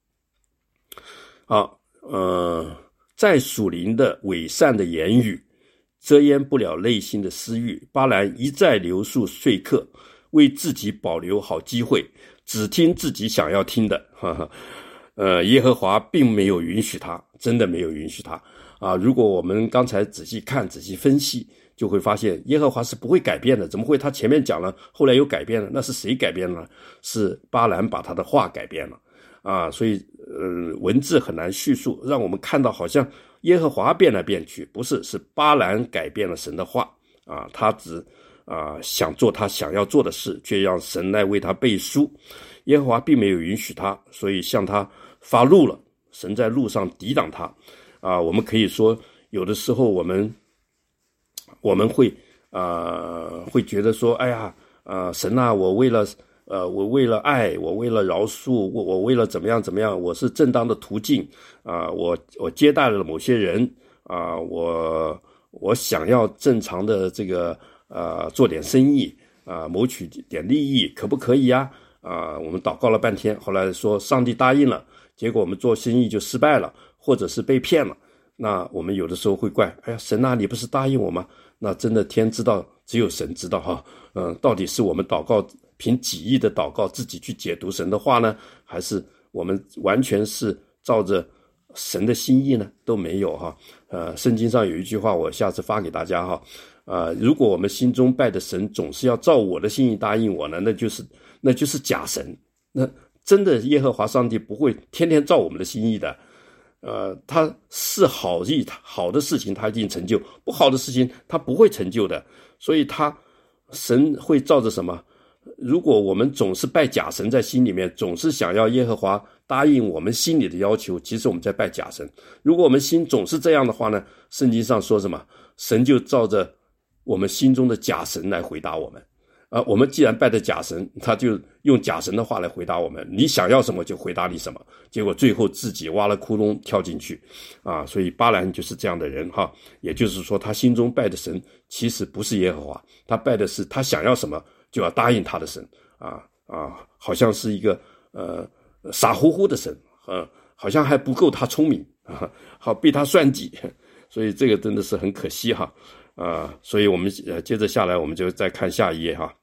好，呃，再属灵的伪善的言语遮掩不了内心的私欲，巴兰一再留宿说客，为自己保留好机会，只听自己想要听的，哈哈。呃，耶和华并没有允许他，真的没有允许他啊！如果我们刚才仔细看、仔细分析，就会发现耶和华是不会改变的。怎么会？他前面讲了，后来又改变了，那是谁改变了？是巴兰把他的话改变了啊！所以，呃，文字很难叙述，让我们看到好像耶和华变来变去，不是，是巴兰改变了神的话啊！他只啊想做他想要做的事，却让神来为他背书。耶和华并没有允许他，所以向他发怒了。神在路上抵挡他啊！我们可以说，有的时候我们我们会啊会觉得说，哎呀，啊神啊，我为了呃我为了爱，我为了饶恕，我我为了怎么样怎么样，我是正当的途径啊，我我接待了某些人啊，我我想要正常的这个呃做点生意啊，谋取点利益，可不可以呀？啊，我们祷告了半天，后来说上帝答应了，结果我们做生意就失败了，或者是被骗了。那我们有的时候会怪，哎呀，神啊，你不是答应我吗？那真的天知道，只有神知道哈。嗯，到底是我们祷告凭己意的祷告，自己去解读神的话呢，还是我们完全是照着神的心意呢？都没有哈。呃，圣经上有一句话，我下次发给大家哈。啊，如果我们心中拜的神总是要照我的心意答应我呢，那就是那就是假神。那真的耶和华上帝不会天天照我们的心意的。呃，他是好意，好的事情他一定成就，不好的事情他不会成就的。所以他神会照着什么？如果我们总是拜假神，在心里面总是想要耶和华答应我们心里的要求，其实我们在拜假神。如果我们心总是这样的话呢，圣经上说什么？神就照着我们心中的假神来回答我们啊！我们既然拜的假神，他就用假神的话来回答我们，你想要什么就回答你什么，结果最后自己挖了窟窿跳进去啊！所以巴兰就是这样的人哈，也就是说他心中拜的神其实不是耶和华，他拜的是他想要什么就要答应他的神啊啊，好像是一个呃傻乎乎的神，呃，好像还不够他聪明啊，好被他算计，所以这个真的是很可惜哈。啊，所以我们呃接着下来，我们就再看下一页哈。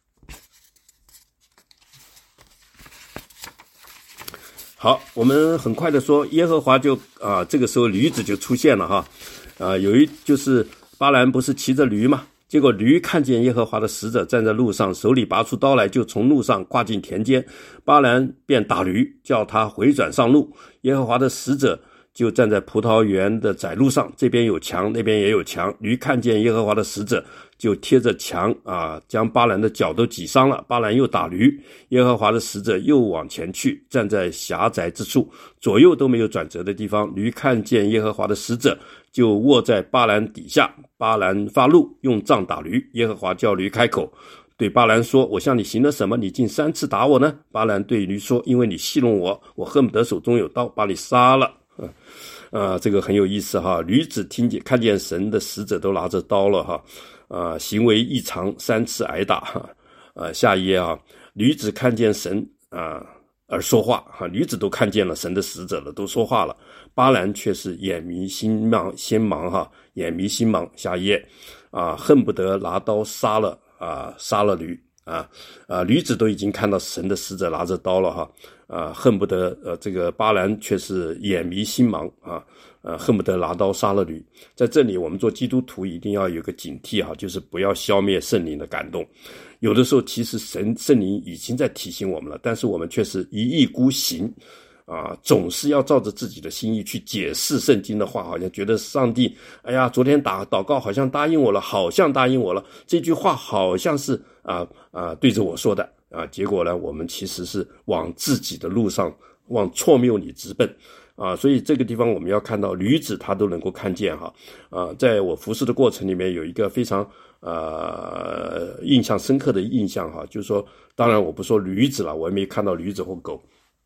好，我们很快的说，耶和华就啊，这个时候驴子就出现了哈。啊，有一就是巴兰不是骑着驴嘛，结果驴看见耶和华的使者站在路上，手里拔出刀来，就从路上跨进田间，巴兰便打驴，叫他回转上路。耶和华的使者就站在葡萄园的窄路上，这边有墙，那边也有墙。驴看见耶和华的使者，就贴着墙啊，将巴兰的脚都挤伤了。巴兰又打驴，耶和华的使者又往前去，站在狭窄之处，左右都没有转折的地方。驴看见耶和华的使者，就卧在巴兰底下。巴兰发怒，用杖打驴。耶和华叫驴开口，对巴兰说：我向你行了什么？你竟三次打我呢？巴兰对驴说：因为你戏弄我，我恨不得手中有刀把你杀了。啊，呃，这个很有意思哈。驴子听见看见神的使者都拿着刀了哈，啊、呃，行为异常，三次挨打哈。呃，下一页啊，驴子看见神啊、呃、而说话哈，驴子都看见了神的使者了，都说话了。巴兰却是眼迷心盲，先盲哈，眼迷心盲。下一页啊，恨不得拿刀杀了啊，杀了驴啊啊，驴子都已经看到神的使者拿着刀了哈。啊，恨不得呃，这个巴兰却是眼迷心盲啊，呃，恨不得拿刀杀了驴。在这里，我们做基督徒一定要有个警惕哈，就是不要消灭圣灵的感动。有的时候，其实神圣灵已经在提醒我们了，但是我们却是一意孤行啊，总是要照着自己的心意去解释圣经的话，好像觉得上帝，哎呀，昨天打祷告好像答应我了，好像答应我了，这句话好像是啊啊对着我说的。啊，结果呢，我们其实是往自己的路上，往错谬里直奔，啊，所以这个地方我们要看到驴子他都能够看见哈，啊，在我服侍的过程里面有一个非常呃印象深刻的印象哈，就是说，当然我不说驴子了，我也没看到驴子或狗，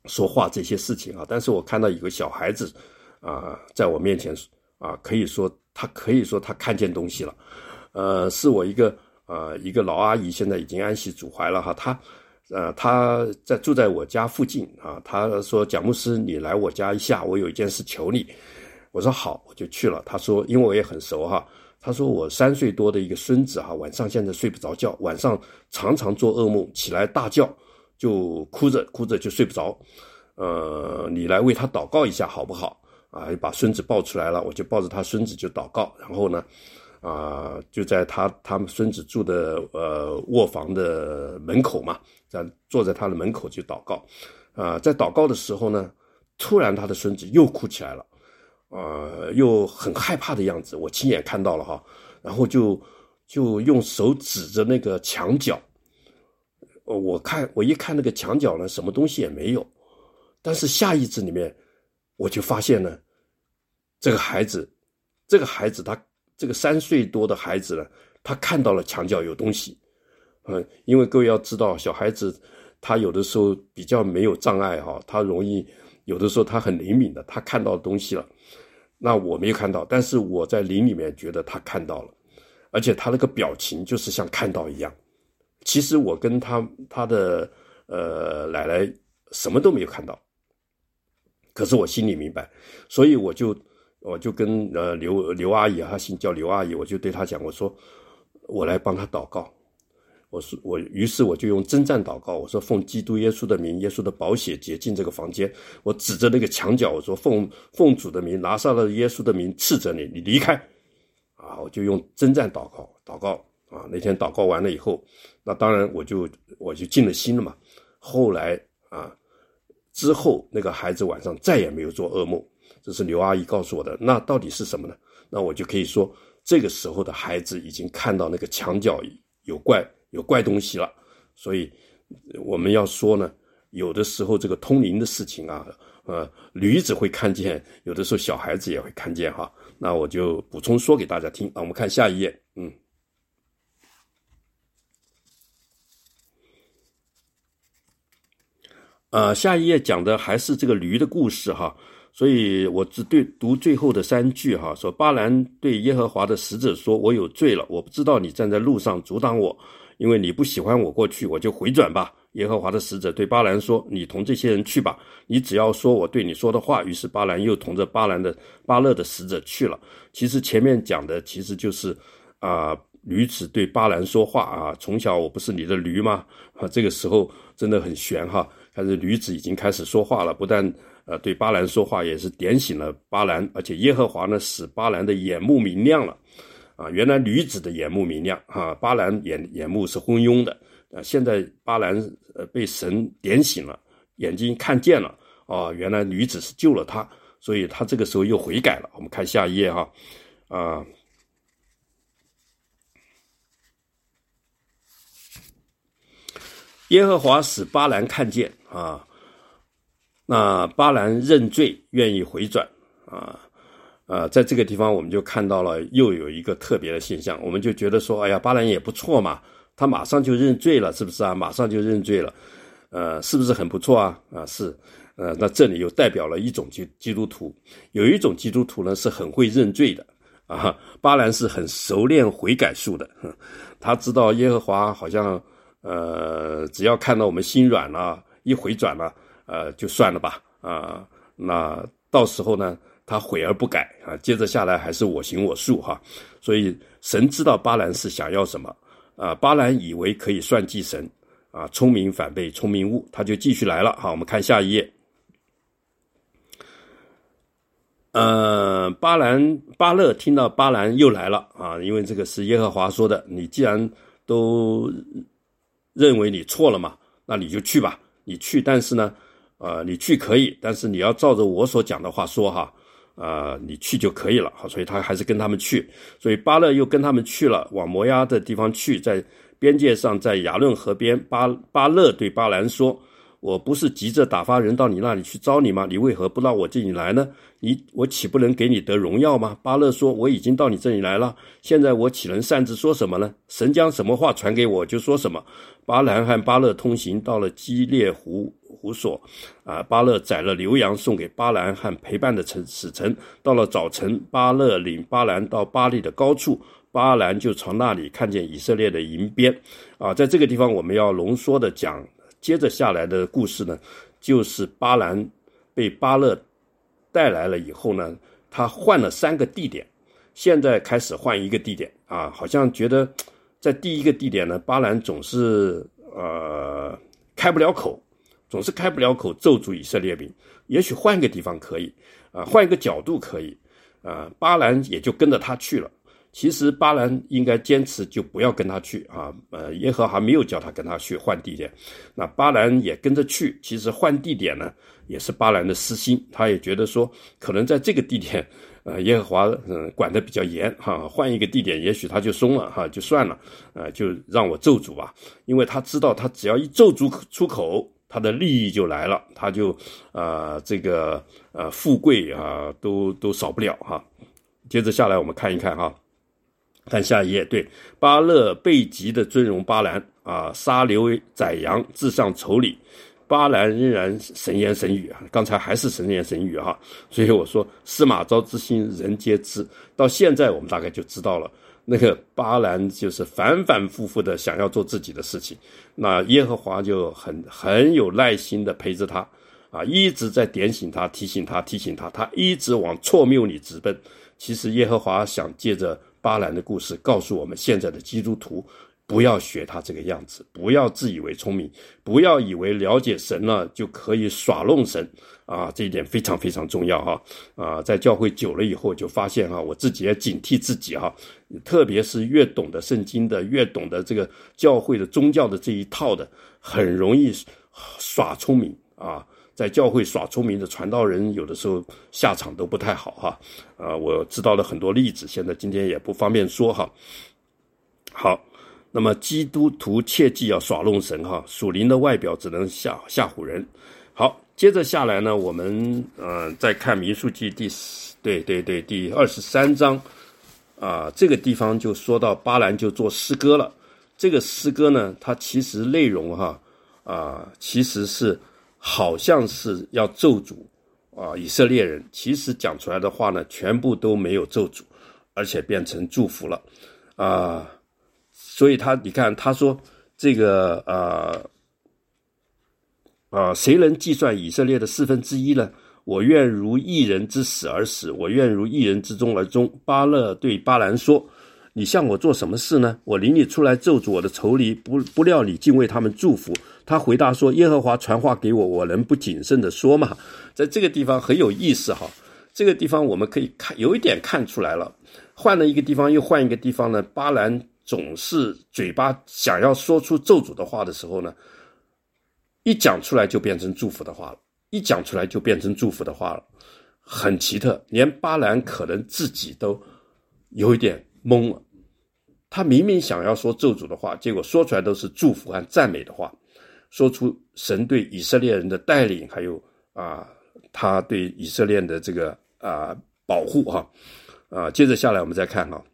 说话这些事情啊。但是我看到有个小孩子啊，在我面前啊，可以说他可以说他看见东西了。呃，是我一个呃一个老阿姨，现在已经安息主怀了哈，她呃她在住在我家附近啊，她说蒋牧师你来我家一下，我有一件事求你。我说好，我就去了。她说因为我也很熟哈，她说我三岁多的一个孙子哈，晚上现在睡不着觉，晚上常常做噩梦，起来大叫，就哭着哭着就睡不着。呃，你来为他祷告一下好不好？啊，把孙子抱出来了，我就抱着他孙子就祷告，然后呢，啊，就在他他们孙子住的呃卧房的门口嘛，在坐在他的门口就祷告。啊，在祷告的时候呢，突然他的孙子又哭起来了。呃，又很害怕的样子，我亲眼看到了哈，然后就就用手指着那个墙角，我看我一看那个墙角呢，什么东西也没有，但是下意识里面我就发现呢，这个孩子，这个孩子他这个三岁多的孩子呢，他看到了墙角有东西，嗯，因为各位要知道，小孩子他有的时候比较没有障碍哈，他容易有的时候他很灵敏的，他看到东西了。那我没有看到，但是我在灵里面觉得他看到了，而且他那个表情就是像看到一样。其实我跟他他的呃奶奶什么都没有看到，可是我心里明白，所以我就我就跟呃刘刘阿姨，她姓叫刘阿姨，我就对她讲，我说我来帮她祷告。我说我，于是我就用征战祷告，我说奉基督耶稣的名，耶稣的宝血洁净这个房间。我指着那个墙角，我说奉奉主的名，拿撒勒耶稣的名斥责你，你离开。啊，我就用征战祷告，祷告啊。那天祷告完了以后，那当然我就我就尽了心了嘛。后来啊，之后那个孩子晚上再也没有做噩梦，这是刘阿姨告诉我的。那到底是什么呢？那我就可以说，这个时候的孩子已经看到那个墙角有怪。有怪东西了，所以我们要说呢，有的时候这个通灵的事情啊，呃，驴子会看见，有的时候小孩子也会看见哈。那我就补充说给大家听啊。我们看下一页，嗯，呃，下一页讲的还是这个驴的故事哈。所以我只对读最后的三句哈，说巴兰对耶和华的使者说：“我有罪了，我不知道你站在路上阻挡我。因为你不喜欢我过去，我就回转吧。”耶和华的使者对巴兰说：“你同这些人去吧，你只要说我对你说的话。”于是巴兰又同着巴兰的巴勒的使者去了。其实前面讲的其实就是啊、呃，驴子对巴兰说话啊，从小我不是你的驴吗？啊，这个时候真的很悬哈。但是驴子已经开始说话了，不但呃对巴兰说话，也是点醒了巴兰，而且耶和华呢使巴兰的眼目明亮了。啊，原来驴子的眼目明亮啊，巴兰眼眼目是昏庸的。啊，现在巴兰呃被神点醒了，眼睛看见了。啊，原来驴子是救了他，所以他这个时候又悔改了。我们看下一页哈，啊，耶和华使巴兰看见啊，那巴兰认罪，愿意回转啊。呃，在这个地方我们就看到了又有一个特别的现象，我们就觉得说，哎呀，巴兰也不错嘛，他马上就认罪了，是不是啊？马上就认罪了，呃，是不是很不错啊？啊，是，呃，那这里又代表了一种基基督徒，有一种基督徒呢是很会认罪的啊，巴兰是很熟练悔改术的，他知道耶和华好像呃，只要看到我们心软了，一回转了，呃，就算了吧，啊，那到时候呢？他悔而不改啊，接着下来还是我行我素哈，所以神知道巴兰是想要什么啊，巴兰以为可以算计神啊，聪明反被聪明误，他就继续来了。好，我们看下一页。呃，巴兰巴勒听到巴兰又来了啊，因为这个是耶和华说的，你既然都认为你错了嘛，那你就去吧，你去，但是呢，呃，你去可以，但是你要照着我所讲的话说哈。啊、呃，你去就可以了，好，所以他还是跟他们去，所以巴勒又跟他们去了，往摩押的地方去，在边界上，在雅论河边，巴巴勒对巴兰说：“我不是急着打发人到你那里去招你吗？你为何不到我这里来呢？你我岂不能给你得荣耀吗？”巴勒说：“我已经到你这里来了，现在我岂能擅自说什么呢？神将什么话传给我就说什么。”巴兰和巴勒通行，到了基列湖湖所。啊，巴勒宰了牛羊送给巴兰和陪伴的臣使臣。到了早晨，巴勒领巴兰到巴力的高处，巴兰就从那里看见以色列的营边。啊，在这个地方我们要浓缩的讲，接着下来的故事呢，就是巴兰被巴勒带来了以后呢，他换了三个地点，现在开始换一个地点啊，好像觉得在第一个地点呢，巴兰总是呃开不了口，总是开不了口咒诅以色列民，也许换一个地方可以啊，换一个角度可以啊，巴兰也就跟着他去了。其实巴兰应该坚持就不要跟他去啊，呃，耶和华没有叫他跟他去换地点，那巴兰也跟着去。其实换地点呢，也是巴兰的私心，他也觉得说，可能在这个地点，呃，耶和华嗯、呃、管得比较严哈，换一个地点，也许他就松了哈，就算了，呃，就让我咒诅吧，因为他知道他只要一咒诅出口，他的利益就来了，他就啊、呃、这个呃富贵啊都都少不了哈。接着下来我们看一看哈。看下一页，对，巴勒背极的尊荣巴兰啊，杀牛宰羊，至上仇礼。巴兰仍然神言神语啊，刚才还是神言神语哈，所以我说司马昭之心，人皆知。到现在我们大概就知道了，那个巴兰就是反反复复的想要做自己的事情，那耶和华就很很有耐心的陪着他啊，一直在点醒他，提醒他，提醒他，他一直往错谬里直奔。其实耶和华想借着巴兰的故事告诉我们，现在的基督徒不要学他这个样子，不要自以为聪明，不要以为了解神了就可以耍弄神啊，这一点非常非常重要哈啊，在教会久了以后就发现哈，我自己也警惕自己哈，特别是越懂得圣经的，越懂得这个教会的宗教的这一套的，很容易耍聪明啊。在教会耍聪明的传道人，有的时候下场都不太好哈。啊，我知道了很多例子，现在今天也不方便说哈。好，那么基督徒切记要耍弄神哈，属灵的外表只能吓吓唬人。好，接着下来呢，我们呃再看民数记第对对对第二十三章啊，这个地方就说到巴兰就做诗歌了。这个诗歌呢，它其实内容哈啊，其实是。好像是要咒诅啊以色列人，其实讲出来的话呢，全部都没有咒诅，而且变成祝福了啊。所以他你看他说这个呃啊，谁能计算以色列的四分之一呢？我愿如一人之死而死，我愿如一人之终而终。巴勒对巴兰说，你向我做什么事呢？我领你出来咒诅我的仇敌，不不料你竟为他们祝福。他回答说，耶和华传话给我，我能不谨慎的说吗？在这个地方很有意思哈，这个地方我们可以看有一点看出来了，换了一个地方又换一个地方呢，巴兰总是嘴巴想要说出咒诅的话的时候呢，一讲出来就变成祝福的话了，一讲出来就变成祝福的话了，很奇特，连巴兰可能自己都有一点懵了。他明明想要说咒诅的话，结果说出来都是祝福和赞美的话，说出神对以色列人的带领，还有啊，他对以色列的这个啊保护哈啊。接着下来我们再看哈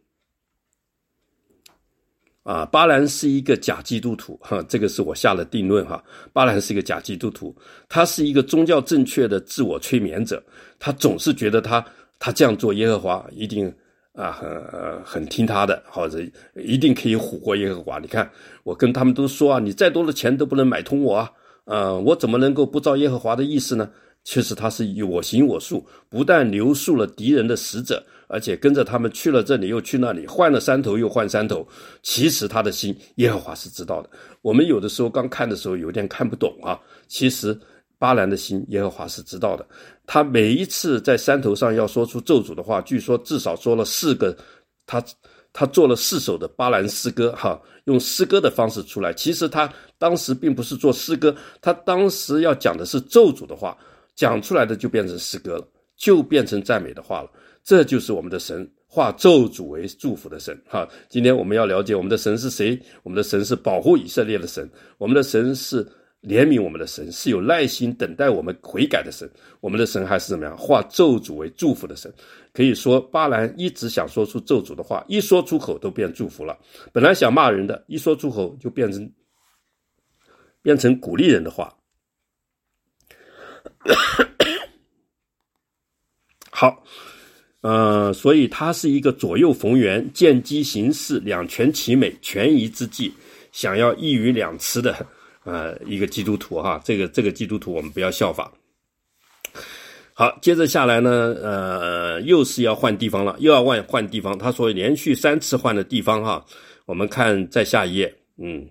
啊，巴兰是一个假基督徒哈，这个是我下了定论哈。巴兰是一个假基督徒，他是一个宗教正确的自我催眠者，他总是觉得他他这样做，耶和华一定。啊，很呃很听他的，或者一定可以唬过耶和华。你看，我跟他们都说啊，你再多的钱都不能买通我啊，呃，我怎么能够不照耶和华的意思呢？其实他是我行我素，不但留宿了敌人的使者，而且跟着他们去了这里又去那里，换了山头又换山头。其实他的心，耶和华是知道的。我们有的时候刚看的时候有点看不懂啊，其实巴兰的心，耶和华是知道的。他每一次在山头上要说出咒诅的话，据说至少说了四个，他他做了四首的巴兰诗歌哈，用诗歌的方式出来。其实他当时并不是做诗歌，他当时要讲的是咒诅的话，讲出来的就变成诗歌了，就变成赞美的话了。这就是我们的神，化咒诅为祝福的神哈。今天我们要了解我们的神是谁，我们的神是保护以色列的神，我们的神是怜悯我们的神，是有耐心等待我们悔改的神。我们的神还是怎么样？化咒诅为祝福的神。可以说巴兰一直想说出咒诅的话，一说出口都变祝福了。本来想骂人的，一说出口就变成变成鼓励人的话。 好，呃，所以他是一个左右逢源、见机行事、两全其美、权宜之计，想要一鱼两吃的呃一个基督徒哈。这个这个基督徒我们不要效仿。好，接着下来呢，呃，又是要换地方了，又要换换地方。他说连续三次换的地方哈，我们看在下一页，嗯，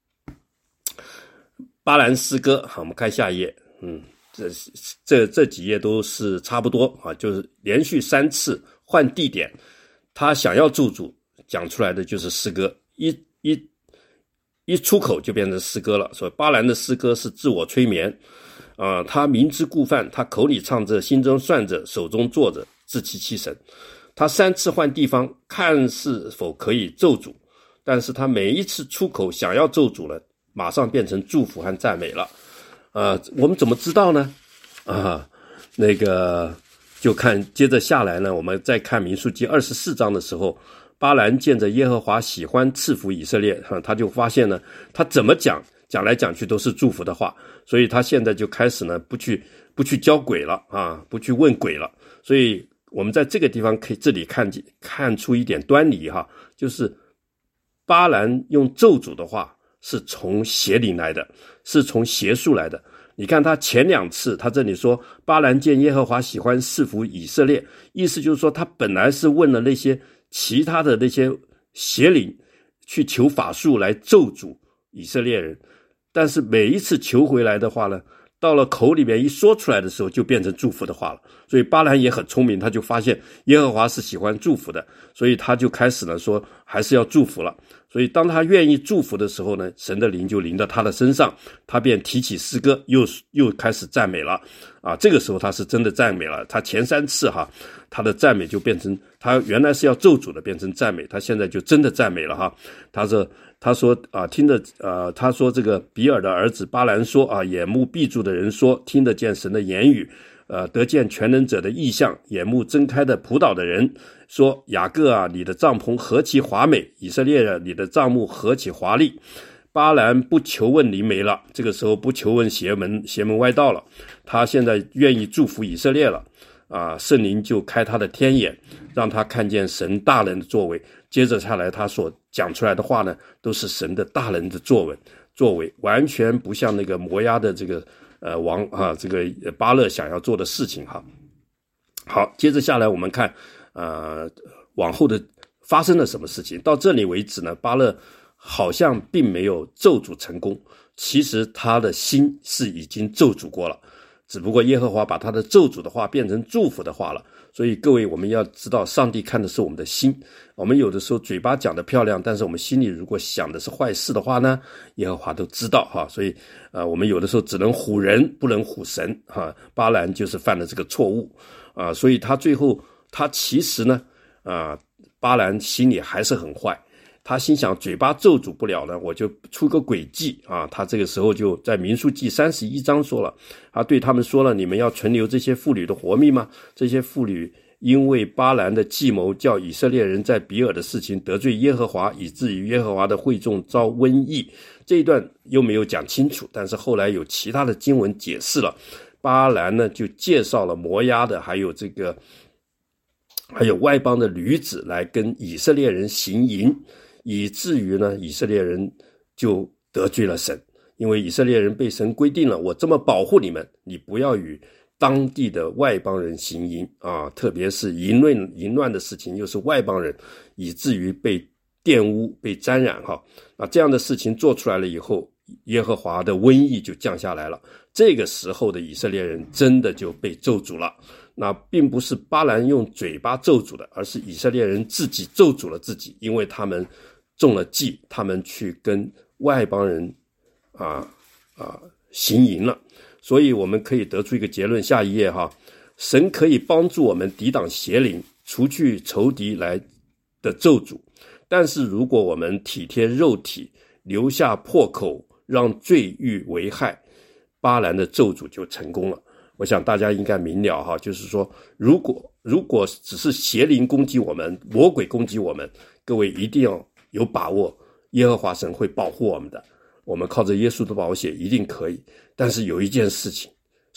巴兰诗歌，好，我们看下一页，嗯，这这这几页都是差不多啊，就是连续三次换地点，他想要咒诅讲出来的就是诗歌，一一一出口就变成诗歌了。所以巴兰的诗歌是自我催眠。啊、呃，他明知故犯，他口里唱着，心中算着，手中做着，自欺欺神。他三次换地方，看是否可以咒诅，但是他每一次出口想要咒诅了，马上变成祝福和赞美了。呃，我们怎么知道呢？啊，那个就看接着下来呢，我们再看民数记二十四章的时候，巴兰见着耶和华喜欢赐福以色列，他就发现呢，他怎么讲讲来讲去都是祝福的话，所以他现在就开始呢不去不去教鬼了啊，不去问鬼了。所以我们在这个地方可以这里看看出一点端倪哈，就是巴兰用咒诅的话是从邪灵来的，是从邪术来的。你看他前两次，他这里说巴兰见耶和华喜欢赐福以色列，意思就是说他本来是问了那些其他的那些邪灵去求法术来咒诅以色列人，但是每一次求回来的话呢，到了口里面一说出来的时候就变成祝福的话了。所以巴兰也很聪明，他就发现耶和华是喜欢祝福的，所以他就开始了说还是要祝福了。所以当他愿意祝福的时候呢，神的灵就临到他的身上，他便提起诗歌，又又开始赞美了啊！这个时候他是真的赞美了。他前三次哈，他的赞美就变成他原来是要咒诅的，变成赞美，他现在就真的赞美了哈。他说他说啊，听着呃，他说这个比尔的儿子巴兰说啊，眼目闭住的人说，听得见神的言语，呃，得见全能者的意象，眼目睁开的仆倒的人说，雅各啊，你的帐篷何其华美，以色列啊，你的帐幕何其华丽。巴兰不求问灵媒了，这个时候不求问邪门邪门歪道了，他现在愿意祝福以色列了啊，圣灵就开他的天眼，让他看见神大能的作为。接着下来他所讲出来的话呢，都是神的大能的作为作为完全不像那个摩押的这个呃王啊，这个巴勒想要做的事情哈。好，接着下来我们看呃往后的发生了什么事情。到这里为止呢，巴勒好像并没有咒诅成功，其实他的心是已经咒诅过了，只不过耶和华把他的咒诅的话变成祝福的话了。所以各位，我们要知道上帝看的是我们的心，我们有的时候嘴巴讲得漂亮，但是我们心里如果想的是坏事的话呢，耶和华都知道哈。所以呃，我们有的时候只能唬人不能唬神哈。巴兰就是犯了这个错误啊，所以他最后他其实呢啊，巴兰心里还是很坏，他心想嘴巴咒诅不了呢，我就出个诡计啊！他这个时候就在民数记三十一章说了，他对他们说了，你们要存留这些妇女的活命吗？这些妇女因为巴兰的计谋，叫以色列人在比尔的事情得罪耶和华，以至于耶和华的会众遭瘟疫。这一段又没有讲清楚，但是后来有其他的经文解释了。巴兰呢就介绍了摩押的，还有这个还有外邦的女子来跟以色列人行淫，以至于呢以色列人就得罪了神。因为以色列人被神规定了，我这么保护你们，你不要与当地的外邦人行淫啊，特别是淫乱淫乱的事情又是外邦人，以至于被玷污被沾染哈。啊，这样的事情做出来了以后，耶和华的瘟疫就降下来了。这个时候的以色列人真的就被咒诅了。那并不是巴兰用嘴巴咒诅的，而是以色列人自己咒诅了自己，因为他们中了计，他们去跟外邦人啊啊行淫了。所以我们可以得出一个结论，下一页哈，神可以帮助我们抵挡邪灵，除去仇敌来的咒诅，但是如果我们体贴肉体，留下破口，让罪欲为害，巴兰的咒诅就成功了。我想大家应该明了哈，就是说如果如果只是邪灵攻击我们，魔鬼攻击我们，各位一定要有把握，耶和华神会保护我们的，我们靠着耶稣的宝血一定可以。但是有一件事情，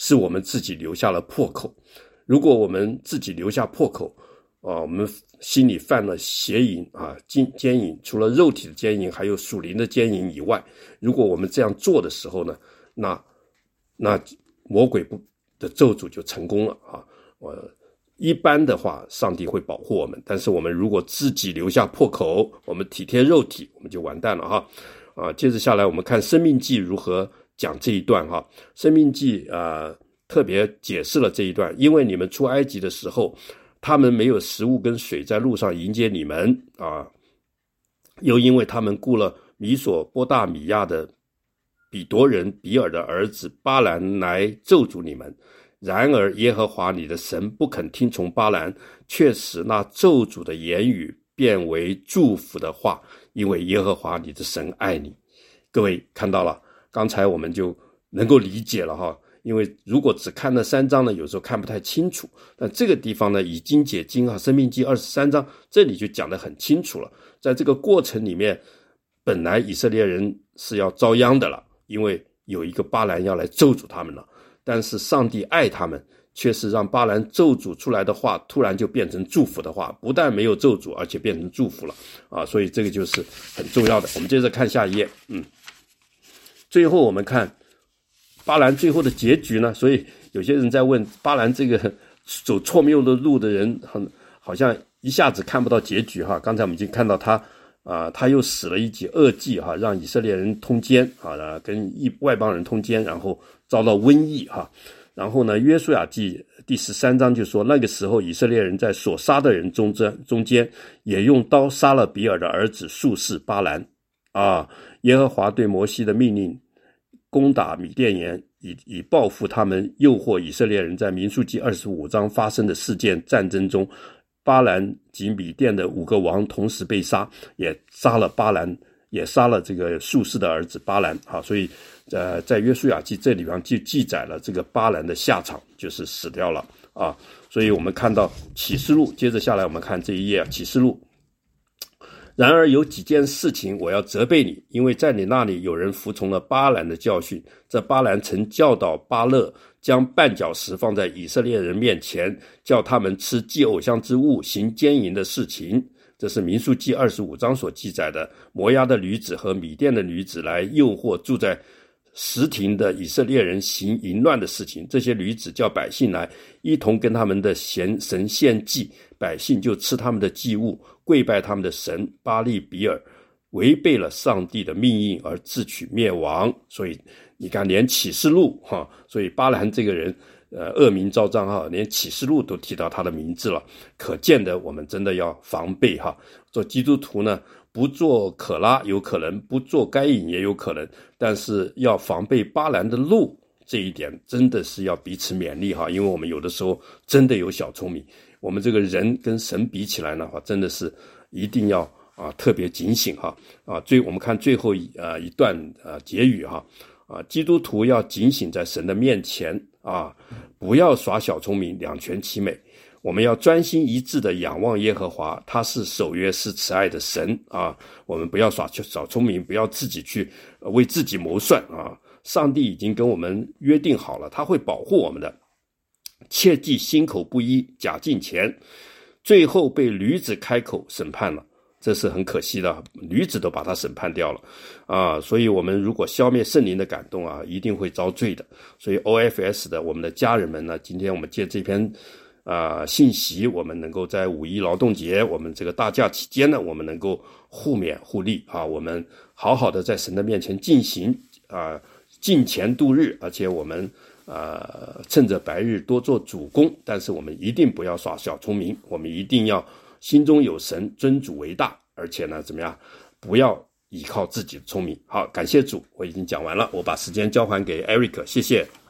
是我们自己留下了破口。如果我们自己留下破口啊，我们心里犯了邪淫啊，奸淫，除了肉体的奸淫，还有属灵的奸淫以外，如果我们这样做的时候呢，那那魔鬼不的咒诅就成功了啊。我一般的话，上帝会保护我们，但是我们如果自己留下破口，我们体贴肉体，我们就完蛋了哈。啊，接着下来我们看《申命记》如何讲这一段哈。《申命记》啊特别解释了这一段，因为你们出埃及的时候，他们没有食物跟水在路上迎接你们啊，又因为他们雇了米索波大米亚的比夺人比尔的儿子巴兰来咒诅你们。然而耶和华你的神不肯听从巴兰，却使那咒诅的言语变为祝福的话，因为耶和华你的神爱你。各位看到了，刚才我们就能够理解了哈。因为如果只看那三章呢，有时候看不太清楚。但这个地方呢，以经解经啊，申命记二十三章这里就讲得很清楚了。在这个过程里面，本来以色列人是要遭殃的了，因为有一个巴兰要来咒诅他们了。但是上帝爱他们，却是让巴兰咒诅出来的话突然就变成祝福的话，不但没有咒诅，而且变成祝福了啊！所以这个就是很重要的。我们接着看下一页，嗯，最后我们看巴兰最后的结局呢？所以有些人在问巴兰这个走错谬的路的人，很好像一下子看不到结局哈。刚才我们已经看到他啊、呃，他又使了一起恶计哈，让以色列人通奸啊，跟异外邦人通奸，然后遭到瘟疫哈。然后呢，约书亚记第十三章就说，那个时候以色列人在所杀的人中间中间，也用刀杀了比尔的儿子术士巴兰啊。耶和华对摩西的命令，攻打米甸人，以以报复他们诱惑以色列人。在民数记二十五章发生的事件战争中，巴兰及米甸的五个王同时被杀，也杀了巴兰，也杀了这个术士的儿子巴兰啊。所以呃，在约书亚记这里边就记载了这个巴兰的下场，就是死掉了啊。所以我们看到启示录，接着下来我们看这一页启示录。然而有几件事情我要责备你，因为在你那里有人服从了巴兰的教训。这巴兰曾教导巴勒将绊脚石放在以色列人面前，叫他们吃祭偶像之物，行奸淫的事情。这是民数记二十五章所记载的，摩押的女子和米甸的女子来诱惑住在什亭的以色列人行淫乱的事情。这些女子叫百姓来，一同跟他们的神献祭，百姓就吃他们的祭物，跪拜他们的神巴利比尔，违背了上帝的命令而自取灭亡。所以你看，连启示录哈，所以巴兰这个人呃恶名昭彰哈，连启示录都提到他的名字了，可见的我们真的要防备哈。做基督徒呢，不做可拉有可能，不做该隐也有可能，但是要防备巴兰的路，这一点真的是要彼此勉励哈。因为我们有的时候真的有小聪明，我们这个人跟神比起来呢，真的是一定要啊特别警醒哈啊。最我们看最后一啊一段啊结语哈啊，基督徒要警醒在神的面前啊，不要耍小聪明，两全其美。我们要专心一致的仰望耶和华，他是守约是慈爱的神啊！我们不要耍小聪明，不要自己去为自己谋算啊！上帝已经跟我们约定好了，他会保护我们的。切忌心口不一，假敬虔，最后被驴子开口审判了，这是很可惜的，驴子都把他审判掉了啊！所以我们如果消灭圣灵的感动啊，一定会遭罪的。所以 O F S 的我们的家人们呢，今天我们借这篇啊、呃，信息，我们能够在五一劳动节，我们这个大假期间呢，我们能够互勉互利啊，我们好好的在神的面前进行啊，敬虔度日，而且我们呃趁着白日多做主工，但是我们一定不要耍小聪明，我们一定要心中有神，尊主为大，而且呢，怎么样，不要依靠自己的聪明。好，感谢主，我已经讲完了，我把时间交还给 Eric， 谢谢。